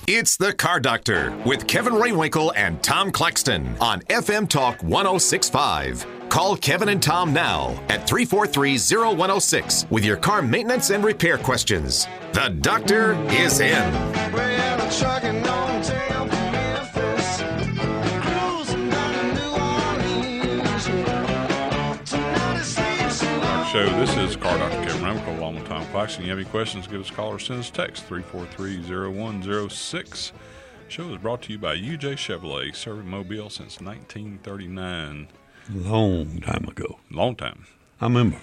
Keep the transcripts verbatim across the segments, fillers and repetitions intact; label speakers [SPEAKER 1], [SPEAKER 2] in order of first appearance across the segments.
[SPEAKER 1] It's the Car Doctor with Kevin Rainwinkle and Tom Claxton on F M Talk one oh six point five. Call Kevin and Tom now at three four three, oh one oh six with your car maintenance and repair questions. The doctor is in.
[SPEAKER 2] Well, I'm trucking on down to Memphis, cruising down to New Orleans. Tonight it seems so long.
[SPEAKER 3] Show. This is Car Doctor Kevin Rainwinkle along with Tom Claxton. You have any questions, give us a call or send us a text, three four three, oh one oh six. Show is brought to you by U J Chevrolet, serving Mobile since nineteen thirty-nine.
[SPEAKER 4] Long time ago.
[SPEAKER 3] Long time.
[SPEAKER 4] I remember.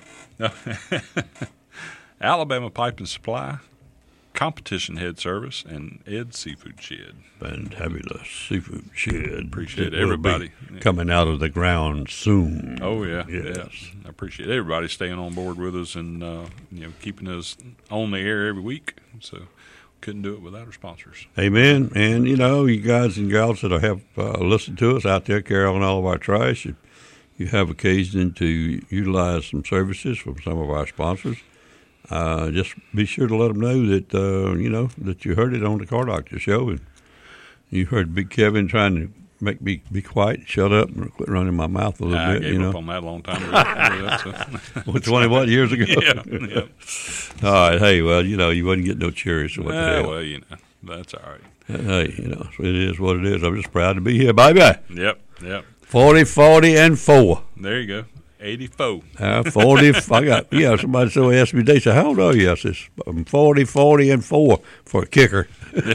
[SPEAKER 3] Alabama Pipe and Supply, Competition Head Service, and Ed Seafood Shed.
[SPEAKER 4] Fantabulous Seafood Shed.
[SPEAKER 3] Appreciate
[SPEAKER 4] It will
[SPEAKER 3] everybody.
[SPEAKER 4] be coming out of the ground soon.
[SPEAKER 3] Oh, yeah.
[SPEAKER 4] Yes.
[SPEAKER 3] yes. I appreciate everybody staying on board with us and uh, you know keeping us on the air every week. So couldn't do it without our sponsors.
[SPEAKER 4] Amen. And, you know, you guys and gals that have uh, listened to us out there carrying all of our trash, you, you have occasion to utilize some services from some of our sponsors. Uh, just be sure to let them know that, uh, you know, that you heard it on the Car Doctor Show. And you heard Big Kevin trying to make me be quiet, shut up, and quit running my mouth a little
[SPEAKER 3] I
[SPEAKER 4] bit.
[SPEAKER 3] gave
[SPEAKER 4] you know,
[SPEAKER 3] up on that a long time ago.
[SPEAKER 4] With twenty what years ago?
[SPEAKER 3] yeah, yeah.
[SPEAKER 4] All right. Hey, well, you know, you wouldn't get no cherries. So what the
[SPEAKER 3] Ah,
[SPEAKER 4] hell?
[SPEAKER 3] well, you know, that's all right.
[SPEAKER 4] Hey, you know, it is what it is. I'm just proud to be here, baby.
[SPEAKER 3] Yep, yep.
[SPEAKER 4] forty, forty, and four.
[SPEAKER 3] There you go. eighty-four.
[SPEAKER 4] Uh, forty, I got, yeah, somebody so asked me, they said, how old are you? I said, I'm forty, forty, and four for a kicker.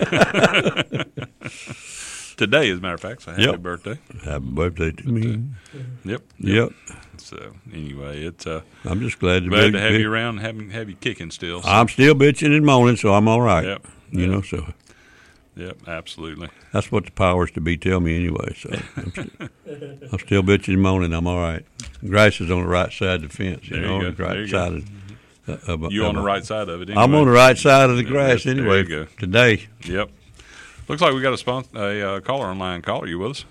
[SPEAKER 3] Today, as a matter of fact, so happy
[SPEAKER 4] Yep.
[SPEAKER 3] birthday.
[SPEAKER 4] Happy birthday to me.
[SPEAKER 3] Yep.
[SPEAKER 4] Yep.
[SPEAKER 3] So, anyway, it's uh,
[SPEAKER 4] I'm just glad to,
[SPEAKER 3] glad
[SPEAKER 4] be,
[SPEAKER 3] to have
[SPEAKER 4] be-
[SPEAKER 3] you around, have, have you kicking still. So.
[SPEAKER 4] I'm still bitching and moaning, so I'm all right.
[SPEAKER 3] Yep.
[SPEAKER 4] You
[SPEAKER 3] Yep.
[SPEAKER 4] know, so
[SPEAKER 3] Yep, absolutely.
[SPEAKER 4] that's what the powers to be tell me anyway. So I'm, st- I'm still bitching and moaning. I'm all right. Grass is on the right side of the fence. You
[SPEAKER 3] There you
[SPEAKER 4] know,
[SPEAKER 3] go.
[SPEAKER 4] the right
[SPEAKER 3] There you
[SPEAKER 4] side
[SPEAKER 3] go.
[SPEAKER 4] of, uh, of
[SPEAKER 3] You
[SPEAKER 4] of
[SPEAKER 3] on the
[SPEAKER 4] a-
[SPEAKER 3] right side of it anyway.
[SPEAKER 4] I'm on the right side of the
[SPEAKER 3] Yeah,
[SPEAKER 4] grass
[SPEAKER 3] there you
[SPEAKER 4] anyway
[SPEAKER 3] go.
[SPEAKER 4] today.
[SPEAKER 3] Yep. Looks like we got a, spon- a uh, caller online. Caller, you with us?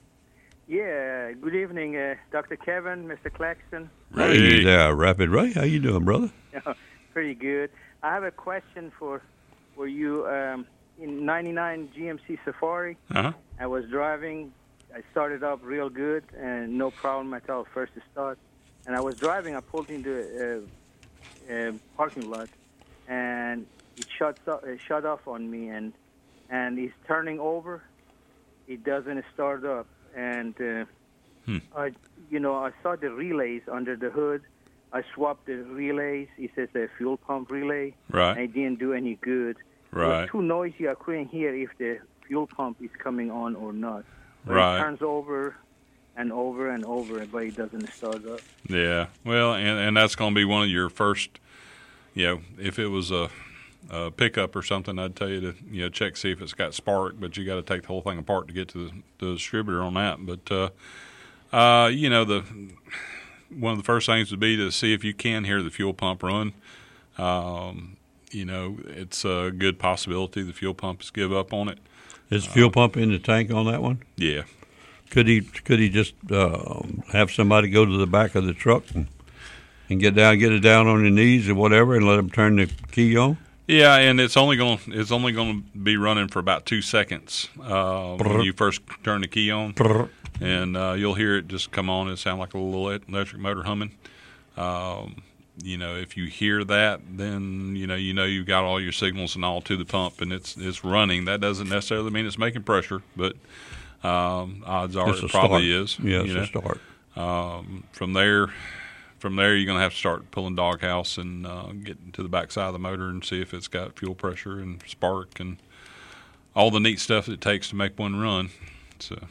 [SPEAKER 5] Yeah, good evening, uh, Doctor Kevin, Mister Claxton.
[SPEAKER 4] Hey there, Rapid Ray. How you doing, brother?
[SPEAKER 5] Pretty good. I have a question for for you. Um, in ninety-nine G M C Safari,
[SPEAKER 3] Uh-huh.
[SPEAKER 5] I was driving. I started up real good and no problem at all, first start. And I was driving. I pulled into a, a parking lot, and it shut, uh, shut off on me, and and he's turning over. It doesn't start up. And, uh,
[SPEAKER 3] Hmm.
[SPEAKER 5] I, you know, I saw the relays under the hood. I swapped the relays. It says a fuel pump relay.
[SPEAKER 3] Right.
[SPEAKER 5] And it didn't do any good. It
[SPEAKER 3] Right.
[SPEAKER 5] was too noisy. I couldn't hear if the fuel pump is coming on or not. But
[SPEAKER 3] Right.
[SPEAKER 5] It turns over and over and over, but it doesn't start up.
[SPEAKER 3] Yeah. Well, and, and that's going to be one of your first, you know, if it was a, a pickup or something, I'd tell you to, you know, check, see if it's got spark, but you got to take the whole thing apart to get to the, the distributor on that. But, uh, uh, you know, the one of the first things would be to see if you can hear the fuel pump run. Um, you know, it's a good possibility the fuel pump is give up on it.
[SPEAKER 4] Is the fuel pump in the tank on that one?
[SPEAKER 3] Yeah.
[SPEAKER 4] Could he could he just uh, have somebody go to the back of the truck and, and get down, get it down on your knees or whatever, and let him turn the key on?
[SPEAKER 3] Yeah, and it's only going it's only going to be running for about two seconds uh, when you first turn the key on, and uh, you'll hear it just come on and sound like a little electric motor humming. Um, you know, if you hear that, then you know you know you've got all your signals and all to the pump, and it's it's running. That doesn't necessarily mean it's making pressure, but um, odds are
[SPEAKER 4] It's
[SPEAKER 3] it
[SPEAKER 4] a
[SPEAKER 3] probably
[SPEAKER 4] start.
[SPEAKER 3] is.
[SPEAKER 4] Yeah,
[SPEAKER 3] you
[SPEAKER 4] it's
[SPEAKER 3] know?
[SPEAKER 4] a start.
[SPEAKER 3] Um, from there, from there, you're going to have to start pulling doghouse and uh, get to the backside of the motor and see if it's got fuel pressure and spark and all the neat stuff that it takes to make one run. So,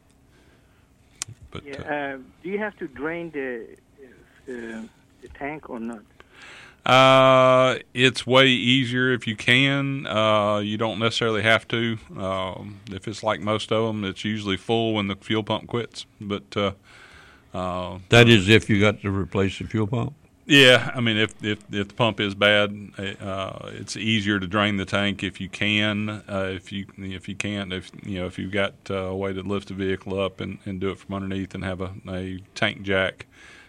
[SPEAKER 3] but
[SPEAKER 5] Yeah.
[SPEAKER 3] uh,
[SPEAKER 5] Uh, do you have to drain the uh, the tank or not?
[SPEAKER 3] uh, it's way easier if you can. Uh, you don't necessarily have to. Um, if it's like most of them, it's usually full when the fuel pump quits. But uh, uh,
[SPEAKER 4] That is if you got to replace the fuel pump.
[SPEAKER 3] Yeah, I mean, if if, if the pump is bad, uh, it's easier to drain the tank if you can. Uh, if you if you can't, if you know if you've got uh, a way to lift the vehicle up and, and do it from underneath and have a, a tank jack,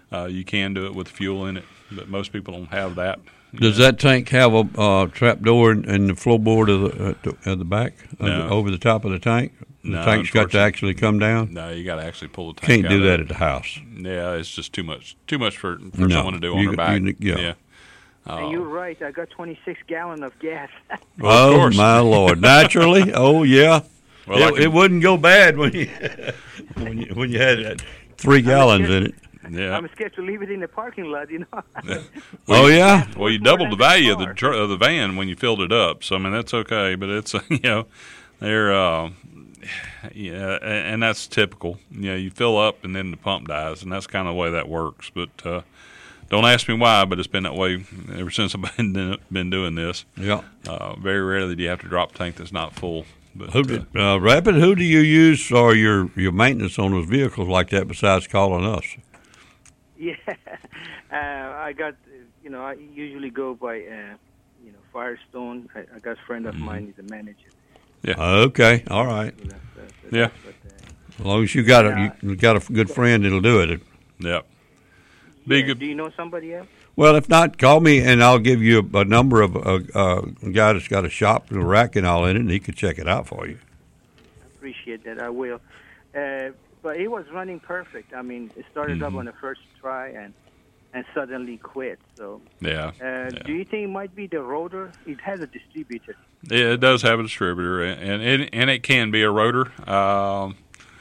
[SPEAKER 3] Uh, you can do it with fuel in it, but most people don't have that.
[SPEAKER 4] Does that tank have a uh, trap door in, in the floorboard of the uh, to, at the back, of
[SPEAKER 3] No.
[SPEAKER 4] the, over the top of the tank? The
[SPEAKER 3] No,
[SPEAKER 4] tank's got to
[SPEAKER 3] unfortunately.
[SPEAKER 4] actually come down.
[SPEAKER 3] No, you got to actually pull the tank
[SPEAKER 4] Can't
[SPEAKER 3] out
[SPEAKER 4] do
[SPEAKER 3] of
[SPEAKER 4] that
[SPEAKER 3] it.
[SPEAKER 4] at the house.
[SPEAKER 3] Yeah, it's just too much. Too much for, for
[SPEAKER 4] No,
[SPEAKER 3] someone to do on
[SPEAKER 4] you-
[SPEAKER 3] their back.
[SPEAKER 4] you- yeah.
[SPEAKER 3] yeah.
[SPEAKER 5] And you're right. I got twenty-six gallon of gas.
[SPEAKER 3] Well, of
[SPEAKER 4] oh
[SPEAKER 3] course.
[SPEAKER 4] my Lord! Naturally, oh yeah.
[SPEAKER 3] Well,
[SPEAKER 4] it,
[SPEAKER 3] I can-
[SPEAKER 4] it wouldn't go bad when you when you when you had that three gallons in it.
[SPEAKER 3] Yeah.
[SPEAKER 5] I'm scared to leave it in the parking lot. You know.
[SPEAKER 4] Oh yeah.
[SPEAKER 3] Well, you
[SPEAKER 5] More
[SPEAKER 3] doubled the
[SPEAKER 5] than the
[SPEAKER 3] value of the
[SPEAKER 5] car.
[SPEAKER 3] tr- of the van when you filled it up. So I mean that's okay, but it's you know they're uh, yeah, a- and that's typical. You know, you fill up and then the pump dies, and that's kind of the way that works. But uh, don't ask me why, but it's been that way ever since I've been been doing this.
[SPEAKER 4] Yeah.
[SPEAKER 3] Uh, very rarely do you have to drop a tank that's not full. But
[SPEAKER 4] Who
[SPEAKER 3] uh,
[SPEAKER 4] did, uh, Rapid? Who do you use for your your maintenance on those vehicles like that besides calling us?
[SPEAKER 5] Yeah, uh, I got, uh, you know, I usually go by, uh, you know, Firestone. I, I got a friend of mine, he's a manager.
[SPEAKER 4] Okay. All right.
[SPEAKER 5] So that's, that's, that's
[SPEAKER 3] Yeah.
[SPEAKER 5] what, uh,
[SPEAKER 4] As long as you got a
[SPEAKER 5] Yeah.
[SPEAKER 4] you got a good friend, it'll do it.
[SPEAKER 3] yeah, be
[SPEAKER 5] yeah,
[SPEAKER 3] good.
[SPEAKER 5] Do you know somebody else?
[SPEAKER 4] Well, if not, call me and I'll give you a, a number of a, uh, a guy that's got a shop and a rack and all in it, and he could check it out for you.
[SPEAKER 5] Appreciate that. I will. Uh, but it was running perfect. I mean, it started
[SPEAKER 3] Mm-hmm.
[SPEAKER 5] up on the first try and and suddenly quit. So,
[SPEAKER 3] Yeah,
[SPEAKER 5] uh,
[SPEAKER 3] yeah.
[SPEAKER 5] do you think it might be the rotor? It has a distributor.
[SPEAKER 3] Yeah, it does have a distributor, and and, and it can be a rotor. Um,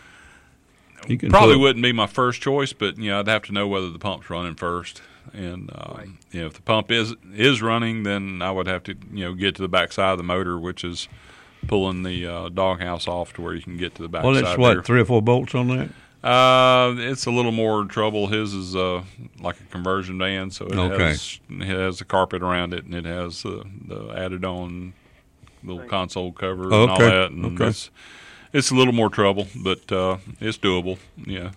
[SPEAKER 4] You can
[SPEAKER 3] Probably
[SPEAKER 4] put-
[SPEAKER 3] wouldn't be my first choice, but you know I'd have to know whether the pump's running first, and um,
[SPEAKER 5] Right.
[SPEAKER 3] you know if the pump is is running, then I would have to you know get to the backside of the motor, which is pulling the uh, doghouse off to where you can get to the backside.
[SPEAKER 4] Well, it's what
[SPEAKER 3] there.
[SPEAKER 4] three or four bolts on that.
[SPEAKER 3] Uh, it's a little more trouble. His is uh, like a conversion van, so it
[SPEAKER 4] Okay.
[SPEAKER 3] has it has the carpet around it, and it has the the added on little
[SPEAKER 5] Right.
[SPEAKER 3] console cover and
[SPEAKER 4] Okay.
[SPEAKER 3] all that. And
[SPEAKER 4] Okay.
[SPEAKER 3] it's it's a little more trouble, but uh, it's doable. Yeah.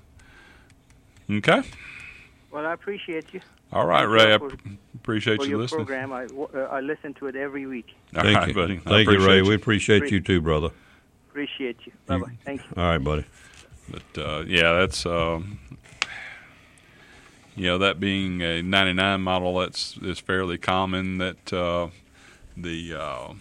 [SPEAKER 3] Okay.
[SPEAKER 5] Well, I appreciate you.
[SPEAKER 3] All right,
[SPEAKER 5] Thank you
[SPEAKER 3] Ray. I
[SPEAKER 5] for-
[SPEAKER 3] p- appreciate
[SPEAKER 5] For
[SPEAKER 3] you
[SPEAKER 5] your
[SPEAKER 3] listening.
[SPEAKER 5] program, I, uh, I listen to it every week.
[SPEAKER 3] All
[SPEAKER 4] Thank
[SPEAKER 3] right,
[SPEAKER 4] you,
[SPEAKER 3] buddy. I
[SPEAKER 4] Thank you, Ray.
[SPEAKER 3] appreciate
[SPEAKER 4] We appreciate you too, brother.
[SPEAKER 5] Appreciate you. Bye bye. Thank you.
[SPEAKER 4] All right, buddy.
[SPEAKER 3] But uh, yeah, that's um, you know that being a ninety-nine model, that's is fairly common. That uh, the uh,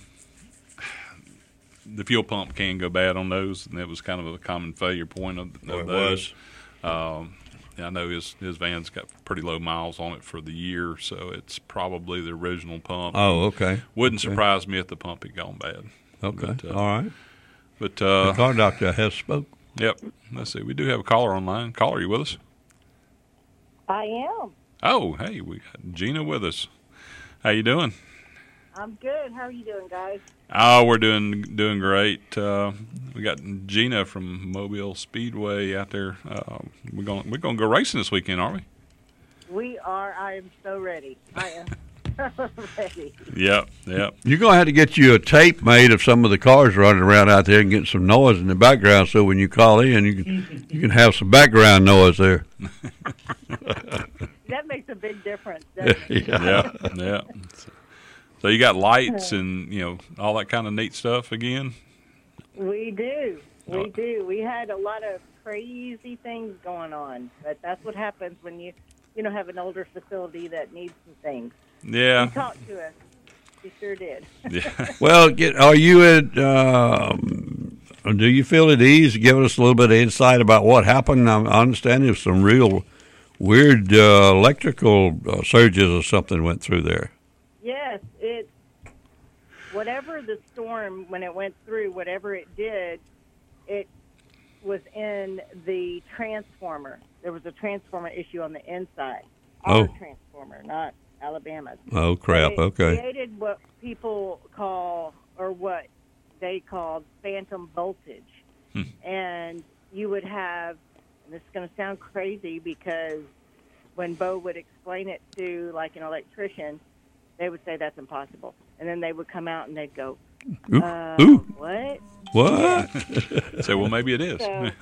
[SPEAKER 3] the fuel pump can go bad on those, and that was kind of a common failure point of, of
[SPEAKER 4] Oh, it
[SPEAKER 3] those. Um, I know his his van's got pretty low miles on it for the year, so it's probably the original pump.
[SPEAKER 4] Oh, okay.
[SPEAKER 3] Wouldn't
[SPEAKER 4] okay.
[SPEAKER 3] surprise me if the pump had gone bad.
[SPEAKER 4] Okay.
[SPEAKER 3] But, uh,
[SPEAKER 4] All right.
[SPEAKER 3] But
[SPEAKER 4] The
[SPEAKER 3] uh,
[SPEAKER 4] car doctor has spoke.
[SPEAKER 3] yep, let's see. We do have a caller online. Caller, you with us?
[SPEAKER 6] I am.
[SPEAKER 3] Oh, hey, we got Gina with us. How you doing?
[SPEAKER 6] I'm good. How are you doing, guys?
[SPEAKER 3] Oh, we're doing doing great. Uh, we got Gina from Mobile Speedway out there. Uh, we're going we're going to go racing this weekend, aren't we?
[SPEAKER 6] We are. I am so ready. I am so ready.
[SPEAKER 3] Yep, yep.
[SPEAKER 4] You're going to have to get you a tape made of some of the cars running around out there and get some noise in the background so when you call in, you can, you can have some background noise there.
[SPEAKER 6] That makes a big difference, doesn't it?
[SPEAKER 3] Yeah, yeah. So you got lights and you know all that kind of neat stuff again.
[SPEAKER 6] We do. We
[SPEAKER 3] Oh.
[SPEAKER 6] do. We had a lot of crazy things going on, but that's what happens when you, you know, have an older facility that needs some things.
[SPEAKER 3] Yeah,
[SPEAKER 6] He talked to us. He sure did.
[SPEAKER 3] yeah.
[SPEAKER 4] Well, get, are you at, um, do you feel at ease giving us a little bit of insight about what happened? I I understand there's some real weird uh, electrical uh, surges or something went through there.
[SPEAKER 6] Yes, it. Whatever the storm, when it went through, whatever it did, it was in the transformer. There was a transformer issue on the inside. Our
[SPEAKER 4] Oh.
[SPEAKER 6] transformer, not Alabama's.
[SPEAKER 4] Oh, crap.
[SPEAKER 6] It
[SPEAKER 4] Okay.
[SPEAKER 6] created what people call, or what they called, phantom voltage.
[SPEAKER 3] Hmm.
[SPEAKER 6] And you would have, and this is going to sound crazy because when Bo would explain it to, like, an electrician, they would say that's impossible. And then they would come out and they'd go,
[SPEAKER 4] Ooh.
[SPEAKER 6] uh,
[SPEAKER 4] Ooh.
[SPEAKER 6] what?
[SPEAKER 4] What?
[SPEAKER 3] So well, maybe it is.
[SPEAKER 6] So,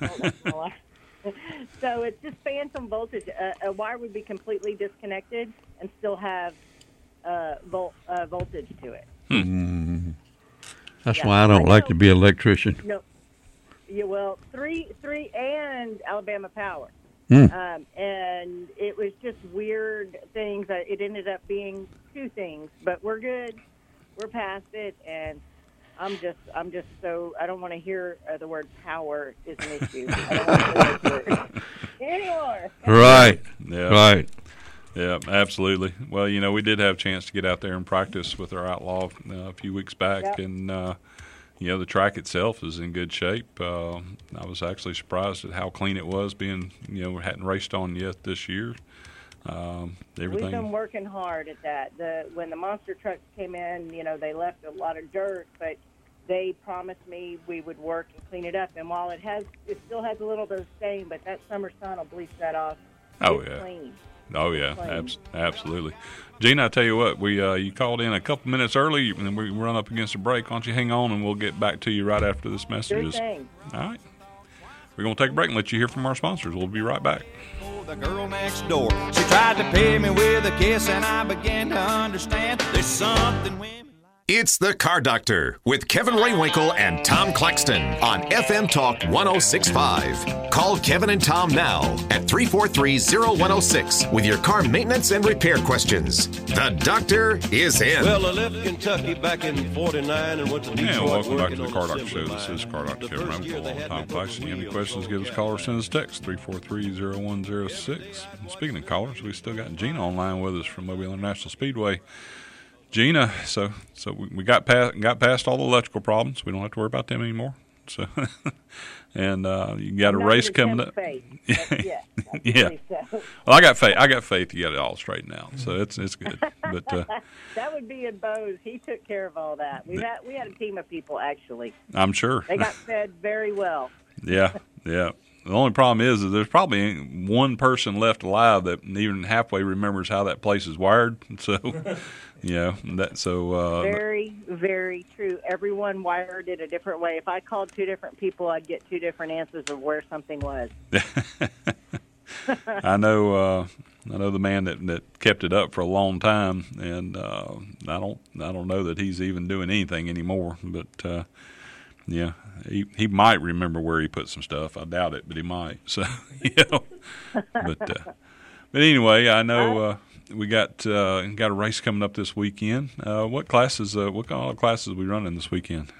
[SPEAKER 6] so it's just phantom voltage. A, a wire would be completely disconnected and still have uh, vol- uh, voltage to it.
[SPEAKER 4] That's
[SPEAKER 6] Yeah.
[SPEAKER 4] why I don't
[SPEAKER 6] I
[SPEAKER 4] like
[SPEAKER 6] know.
[SPEAKER 4] to be an electrician.
[SPEAKER 6] No, you well three three and Alabama Power. Um, and it was just weird things. That It ended up being two things, but we're good. We're past it, and I'm just, I'm just so, I don't want to hear uh, the word power is an issue. I don't want to hear that word anymore.
[SPEAKER 4] Right.
[SPEAKER 3] Yeah.
[SPEAKER 4] Right.
[SPEAKER 3] Yeah, absolutely. Well, you know, we did have a chance to get out there and practice with our Outlaw uh, a few weeks back,
[SPEAKER 6] Yep.
[SPEAKER 3] and uh, you know, the track itself is in good shape. Uh, I was actually surprised at how clean it was, being, you know, we hadn't raced on yet this year. Um, everything.
[SPEAKER 6] We've been working hard at that. The when the monster trucks came in, you know, they left a lot of dirt, but they promised me we would work and clean it up. And while it has, it still has a little bit of stain, but that summer sun will bleach that off.
[SPEAKER 3] Oh,
[SPEAKER 6] It's
[SPEAKER 3] yeah.
[SPEAKER 6] clean.
[SPEAKER 3] Oh yeah,
[SPEAKER 6] Plain.
[SPEAKER 3] abs- absolutely. Gina, I tell you what, we uh, you called in a couple minutes early, and we run up against a break. Why don't you hang on, and we'll get back to you right after this message.
[SPEAKER 6] Sure
[SPEAKER 3] is-
[SPEAKER 6] thing.
[SPEAKER 3] All right. We're going to take a break and let you hear from our sponsors. We'll be right back.
[SPEAKER 7] The girl next door, she tried to pay me with a kiss, and I began to understand there's something women like.
[SPEAKER 1] It's the Car Doctor with Kevin Rainwinkle and Tom Claxton on F M Talk one oh six point five. Call Kevin and Tom now at three four three, oh one oh six with your car maintenance and repair questions. The doctor is in.
[SPEAKER 8] Well, I left Kentucky back in forty-nine and went to Detroit.
[SPEAKER 3] And welcome back to
[SPEAKER 8] working
[SPEAKER 3] the Car
[SPEAKER 8] on
[SPEAKER 3] Doctor Show.
[SPEAKER 8] assembly
[SPEAKER 3] This
[SPEAKER 8] line.
[SPEAKER 3] is Car Doctor
[SPEAKER 8] The
[SPEAKER 3] Kevin
[SPEAKER 8] first year
[SPEAKER 3] Rainwinkle
[SPEAKER 8] they
[SPEAKER 3] and
[SPEAKER 8] had
[SPEAKER 3] Tom
[SPEAKER 8] me
[SPEAKER 3] Claxton.
[SPEAKER 8] working
[SPEAKER 3] Any
[SPEAKER 8] on
[SPEAKER 3] questions, give us a call or send us a text, three four three, oh one oh six. Speaking of callers, we still got Gina online with us from Mobile International Speedway. Gina, so so we, we got past got past all the electrical problems. We don't have to worry about them anymore. So, and uh, you got a
[SPEAKER 6] Not
[SPEAKER 3] race
[SPEAKER 6] with
[SPEAKER 3] coming
[SPEAKER 6] Tim's
[SPEAKER 3] up.
[SPEAKER 6] faith, but yeah, I
[SPEAKER 3] Yeah.
[SPEAKER 6] believe so.
[SPEAKER 3] Well, I got faith. I got faith. You got it all straightened out. So it's it's good. But uh,
[SPEAKER 6] That would be in Bose. He took care of all that. We had we had a team of people actually.
[SPEAKER 3] I'm sure.
[SPEAKER 6] They got fed very well.
[SPEAKER 3] Yeah, yeah. The only problem is, is there's probably one person left alive that even halfway remembers how that place is wired. So, you know, that so. Uh,
[SPEAKER 6] Very, very true. Everyone wired it a different way. If I called two different people, I'd get two different answers of where something was.
[SPEAKER 3] I know. Uh, I know the man that, that kept it up for a long time, and uh, I don't. I don't know that he's even doing anything anymore. But uh, yeah, he he might remember where he put some stuff. I doubt it, but he might. So, you know. But uh, but anyway, I know uh, we got uh, got a race coming up this weekend. Uh, what classes? Uh, what kind of classes are we running this weekend?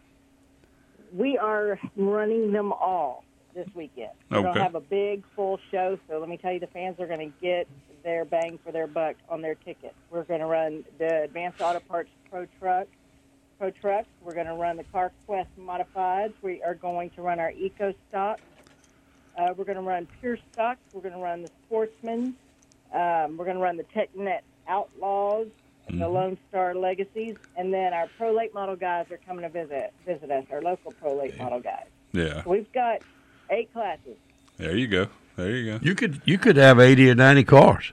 [SPEAKER 6] We are running them all this weekend. We're going
[SPEAKER 3] Okay.
[SPEAKER 6] to have a big, full show, so let me tell you, the fans are going to get their bang for their buck on their ticket. We're going to run the Advanced Auto Parts Pro Truck, Pro Truck. We're going to run the Car Quest Modifieds. We are going to run our Eco Stock. Uh, we're going to run Pure Stocks. We're going to run the Sportsman. Um, we're going to run the TechNet Outlaws, and the Lone Star Legacies, and then our Pro Late Model guys are coming to visit visit us, our local Pro Late Model guys.
[SPEAKER 3] Yeah,
[SPEAKER 6] So we've got eight classes.
[SPEAKER 3] there you go. There you go.
[SPEAKER 4] You could you could have eighty or ninety cars.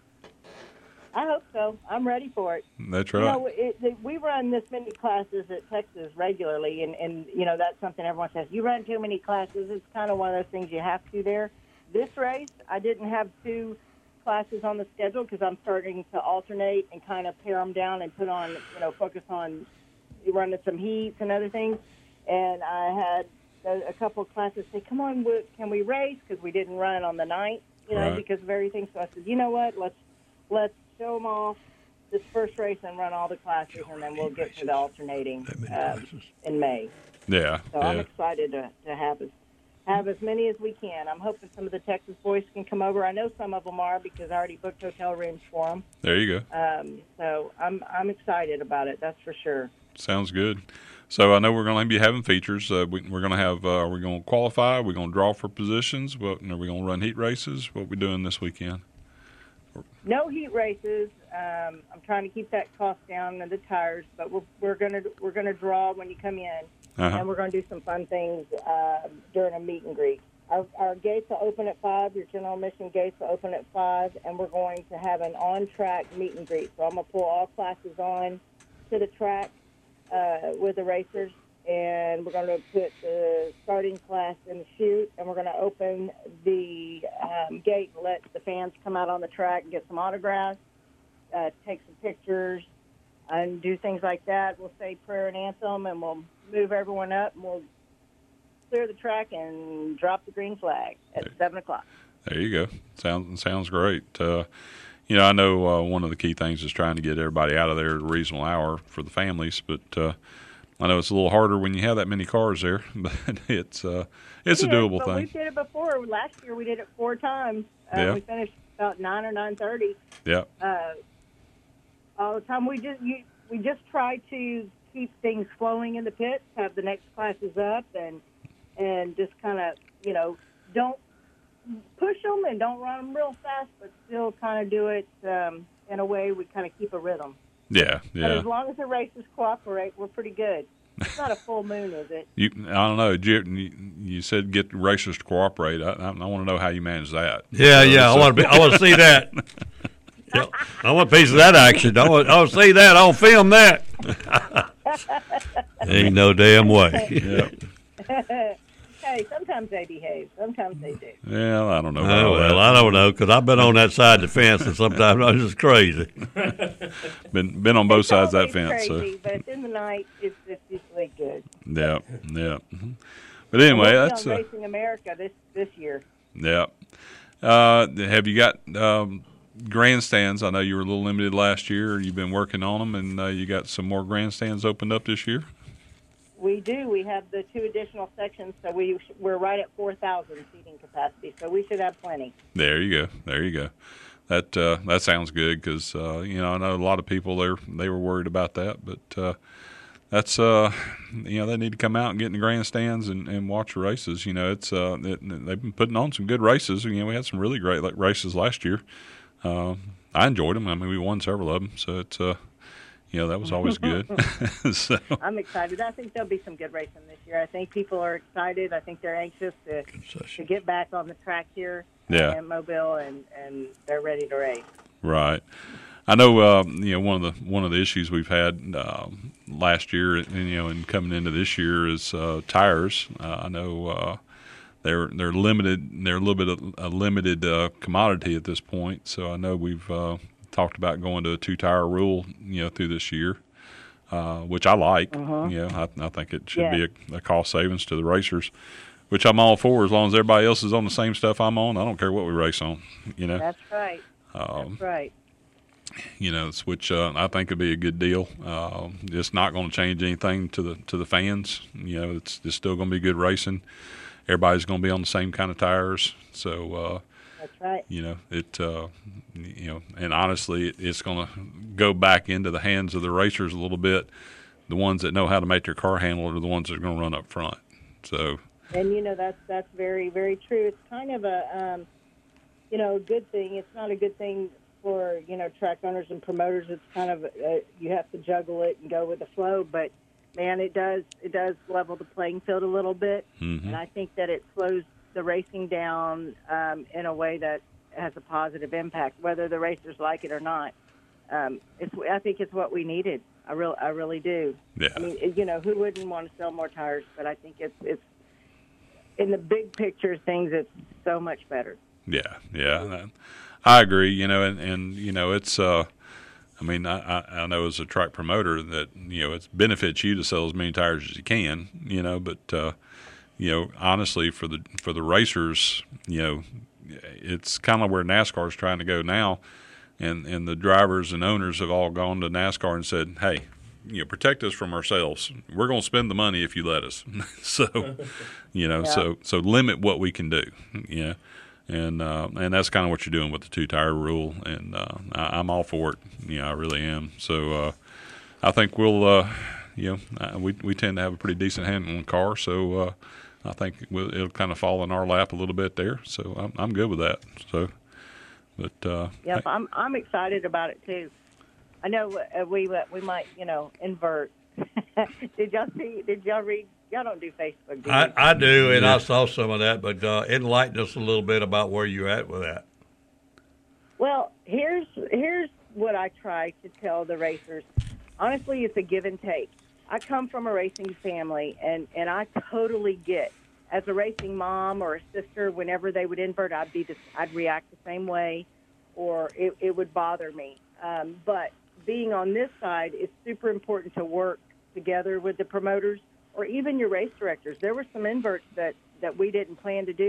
[SPEAKER 6] I hope so. I'm ready for it.
[SPEAKER 3] That's
[SPEAKER 6] You
[SPEAKER 3] right.
[SPEAKER 6] know, it, it, we run this many classes at Texas regularly, and, and, you know, that's something everyone says. You run too many classes. It's kind of one of those things you have to there. This race, I didn't have two classes on the schedule because I'm starting to alternate and kind of pare them down and put on, you know, focus on running some heats and other things. And I had a, a couple of classes say, come on, we- can we race? Because we didn't run on the ninth, you know,
[SPEAKER 3] Right.
[SPEAKER 6] because of everything. So I said, you know what, let's let's show them off this first race and run all the classes, and then we'll get to the alternating um, in May.
[SPEAKER 3] Yeah,
[SPEAKER 6] So I'm
[SPEAKER 3] yeah.
[SPEAKER 6] excited to, to have as have as many as we can. I'm hoping some of the Texas boys can come over. I know some of them are because I already booked hotel rooms for them.
[SPEAKER 3] There you go.
[SPEAKER 6] Um, so I'm I'm excited about it. That's for sure.
[SPEAKER 3] Sounds good. So I know we're going to be having features. Uh, we, we're going to have. Uh, are we going to qualify? We're going to draw for positions. What are we going to run heat races? What we doing this weekend?
[SPEAKER 6] No heat races. Um, I'm trying to keep that cost down and the tires, but we're we're gonna we're gonna draw when you come in,
[SPEAKER 3] Uh-huh.
[SPEAKER 6] and we're gonna do some fun things uh, during a meet and greet. Our, our gates will open at five. Your general admission gates will open at five, and we're going to have an on-track meet and greet. So I'm gonna pull all classes on to the track uh, with the racers, and we're going to put the starting class in the chute, and we're going to open the um, gate and let the fans come out on the track and get some autographs, uh, take some pictures, and do things like that. We'll say prayer and anthem, and we'll move everyone up, and we'll clear the track and drop the green flag at seven o'clock.
[SPEAKER 3] There you go. Sounds sounds great. Uh, you know, I know uh, one of the key things is trying to get everybody out of there at a reasonable hour for the families, but uh, I know it's a little harder when you have that many cars there. But it's uh, it's
[SPEAKER 6] It
[SPEAKER 3] a
[SPEAKER 6] is,
[SPEAKER 3] doable
[SPEAKER 6] but
[SPEAKER 3] thing.
[SPEAKER 6] We did it before. Last year we did it four times. Uh,
[SPEAKER 3] Yeah.
[SPEAKER 6] We finished about nine or nine thirty.
[SPEAKER 3] Yeah.
[SPEAKER 6] Uh, all the time. We just you, we just try to keep things flowing in the pits, have the next classes up, and and just kind of you know don't push them and don't run them real fast, but still kind of do it um, in a way we kind of keep a rhythm.
[SPEAKER 3] Yeah.
[SPEAKER 6] But
[SPEAKER 3] Yeah.
[SPEAKER 6] as long as the racers cooperate, we're pretty good. It's not a full moon, is it?
[SPEAKER 3] You, I don't know. You, you said get racers to cooperate. I, I, I want to know how you manage that.
[SPEAKER 4] Yeah, yeah. I want to. I want to see that. Yeah, I want a piece of that action. I want. I want to see that. I'll film that. Ain't no damn way.
[SPEAKER 3] Yeah.
[SPEAKER 6] Hey, sometimes they behave. Sometimes they do.
[SPEAKER 3] Well, I don't know.
[SPEAKER 4] Oh,
[SPEAKER 3] about
[SPEAKER 4] well,
[SPEAKER 3] that.
[SPEAKER 4] I don't know because I've been on that side of the fence, and sometimes I'm just crazy.
[SPEAKER 3] Been been on both
[SPEAKER 6] It's
[SPEAKER 3] sides of that
[SPEAKER 6] always
[SPEAKER 3] fence.
[SPEAKER 6] crazy,
[SPEAKER 3] So
[SPEAKER 6] but in the night, it's, it's usually good.
[SPEAKER 3] yeah, yeah. Mhm. But anyway,
[SPEAKER 6] We'll be
[SPEAKER 3] that's
[SPEAKER 6] on
[SPEAKER 3] uh,
[SPEAKER 6] Racing America this this year.
[SPEAKER 3] yeah. Uh, have you got um, grandstands? I know you were a little limited last year. You've been working on them, and uh, you got some more grandstands opened up this year.
[SPEAKER 6] We do. We have the two additional sections, so we we're right at four thousand seating capacity. So we should have plenty.
[SPEAKER 3] There you go. There you go. That uh, that sounds good because uh, you know I know a lot of people there they were worried about that, but uh, that's uh, you know they need to come out and get in the grandstands and, and watch the races. You know it's uh, it, they've been putting on some good races. You know we had some really great like, races last year. Uh, I enjoyed them. I mean we won several of them, so it's uh, you know that was always good. So
[SPEAKER 6] I'm excited. I think there'll be some good racing this year. I think people are excited. I think they're anxious to to get back on the track here
[SPEAKER 3] Yeah.
[SPEAKER 6] in Mobile, and, and they're ready to race.
[SPEAKER 3] right. I know, uh, you know, one of the one of the issues we've had uh, last year, and you know, and coming into this year is uh, tires. Uh, I know uh, they're they're limited. They're a little bit of a limited uh, commodity at this point. So I know we've uh, talked about going to a two tire rule, you know, through this year, uh, which I like.
[SPEAKER 6] Uh-huh.
[SPEAKER 3] You know, I, I think it should
[SPEAKER 6] Yeah.
[SPEAKER 3] be a, a cost savings to the racers, which I'm all for as long as everybody else is on the same stuff I'm on. I don't care what we race on. You know.
[SPEAKER 6] That's right.
[SPEAKER 3] Um,
[SPEAKER 6] That's right.
[SPEAKER 3] you know, it's- which uh, I think would be a good deal. Uh, it's not going to change anything to the to the fans. You know, it's, it's still going to be good racing. Everybody's going to be on the same kind of tires, so uh,
[SPEAKER 6] That's right.
[SPEAKER 3] you know it. Uh, you know, and honestly, it, it's going to go back into the hands of the racers a little bit. The ones that know how to make their car handle are the ones that are going to run up front. So
[SPEAKER 6] And you know that's that's very very true. It's kind of a um, you know a good thing. It's not a good thing for you know track owners and promoters. It's kind of uh, you have to juggle it and go with the flow. But man, it does it does level the playing field a little bit,
[SPEAKER 3] Mhm.
[SPEAKER 6] and I think that it slows the racing down um, in a way that has a positive impact, whether the racers like it or not. Um, it's I think it's what we needed. I real I really do.
[SPEAKER 3] yeah,
[SPEAKER 6] I mean, you know, who wouldn't want to sell more tires? But I think it's it's in the big picture of things, it's so much better.
[SPEAKER 3] yeah, yeah. I agree. You know, and, and you know, it's. Uh, I mean, I, I I know as a track promoter that you know it benefits you to sell as many tires as you can. You know, but uh, you know, honestly, for the for the racers, you know, it's kind of where NASCAR is trying to go now, and and the drivers and owners have all gone to NASCAR and said, hey, you know, protect us from ourselves. We're going to spend the money if you let us. so, you know,
[SPEAKER 6] Yeah.
[SPEAKER 3] so so limit what we can do. You know. And uh, and that's kind of what you're doing with the two tire rule, and uh, I, I'm all for it. You know, I really am. So uh, I think we'll, uh, you know, uh, we we tend to have a pretty decent handle on the car, so uh, I think we'll, it'll kind of fall in our lap a little bit there. So I'm I'm good with that. So, but uh,
[SPEAKER 6] Yep, I'm I'm excited about it too. I know uh, we uh, we might you know invert. did y'all see? Did y'all read? Y'all don't do Facebook, do you?
[SPEAKER 4] I, I do, and I saw some of that, but uh, enlighten us a little bit about where you're at with that.
[SPEAKER 6] Well, here's here's what I try to tell the racers. Honestly, it's a give and take. I come from a racing family, and, and I totally get. As a racing mom or a sister, whenever they would invert, I'd be the, I'd react the same way, or it, it would bother me. Um, but being on this side, it's super important to work together with the promoters or even your race directors. There were some inverts that, that we didn't plan to do,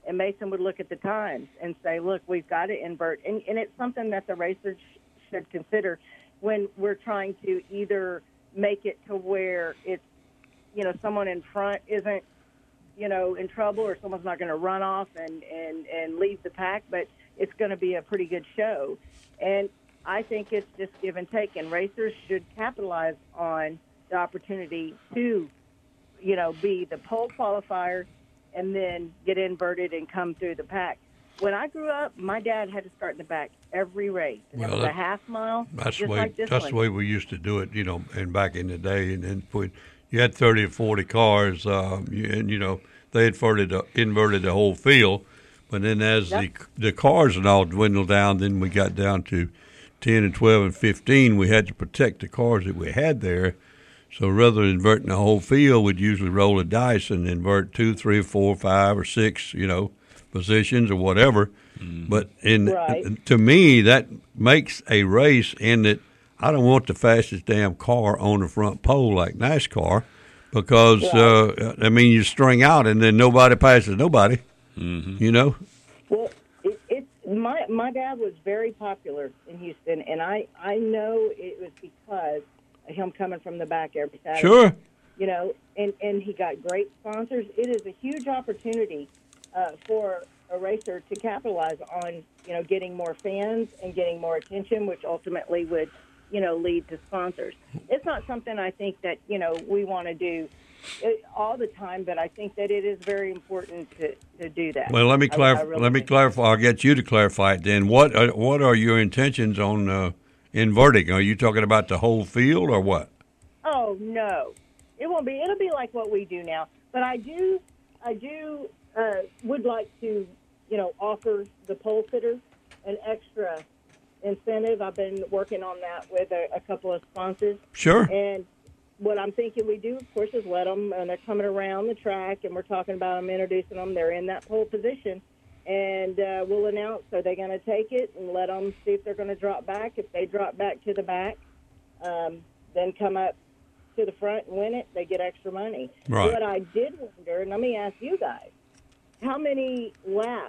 [SPEAKER 6] and Mason would look at the times and say, look, we've got to invert. And, and it's something that the racers sh- should consider when we're trying to either make it to where it's, you know, someone in front isn't, you know, in trouble, or someone's not going to run off and, and, and leave the pack, but it's going to be a pretty good show. And I think it's just give and take, and racers should capitalize on the opportunity to, you know, be the pole qualifier and then get inverted and come through the pack. When I grew up, my dad had to start in the back every race. And
[SPEAKER 4] Well,
[SPEAKER 6] it was
[SPEAKER 4] that-
[SPEAKER 6] a half mile,
[SPEAKER 4] That's
[SPEAKER 6] just
[SPEAKER 4] the way.
[SPEAKER 6] like this
[SPEAKER 4] that's
[SPEAKER 6] one.
[SPEAKER 4] the way we used to do it, you know. And back in the day, and then when you had thirty or forty cars, um, you, and you know they inverted uh, inverted the whole field. But then as
[SPEAKER 6] Yep.
[SPEAKER 4] the the cars and all dwindled down, then we got down to ten and twelve and fifteen. We had to protect the cars that we had there. So rather than inverting the whole field, we'd usually roll a dice and invert two, three, four, five, or six, you know, positions or whatever. But in
[SPEAKER 6] Right.
[SPEAKER 4] to me, that makes a race in that I don't want the fastest damn car on the front pole like NASCAR, because uh, I mean you string out and then nobody passes nobody. Mm-hmm. You know.
[SPEAKER 6] Well, it, it's my my dad was very popular in Houston, and I I know it was because of him coming from the back every Saturday.
[SPEAKER 4] Sure.
[SPEAKER 6] You know, and and he got great sponsors. It is a huge opportunity uh, for a racer to capitalize on, you know, getting more fans and getting more attention, which ultimately would, you know, lead to sponsors. It's not something I think that, you know, we want to do it all the time, but I think that it is very important to, to do that.
[SPEAKER 4] Well, let me
[SPEAKER 6] I- I
[SPEAKER 4] clarify.
[SPEAKER 6] really
[SPEAKER 4] Let me
[SPEAKER 6] think-
[SPEAKER 4] clarify. I'll get you to clarify it then. What are, what are your intentions on uh, inverting? Are you talking about the whole field or what?
[SPEAKER 6] Oh no, it won't be. It'll be like what we do now. But I do, I do, uh, would like to, you know, offer the pole sitters an extra incentive. I've been working on that with a, a couple of sponsors.
[SPEAKER 4] Sure.
[SPEAKER 6] And what I'm thinking we do, of course, is let them, and they're coming around the track, and we're talking about them, introducing them. They're in that pole position, and uh, we'll announce, are they going to take it, and let them see if they're going to drop back. If they drop back to the back, um, then come up to the front and win it, they get extra money.
[SPEAKER 4] Right.
[SPEAKER 6] What I did wonder, and let me ask you guys, how many laps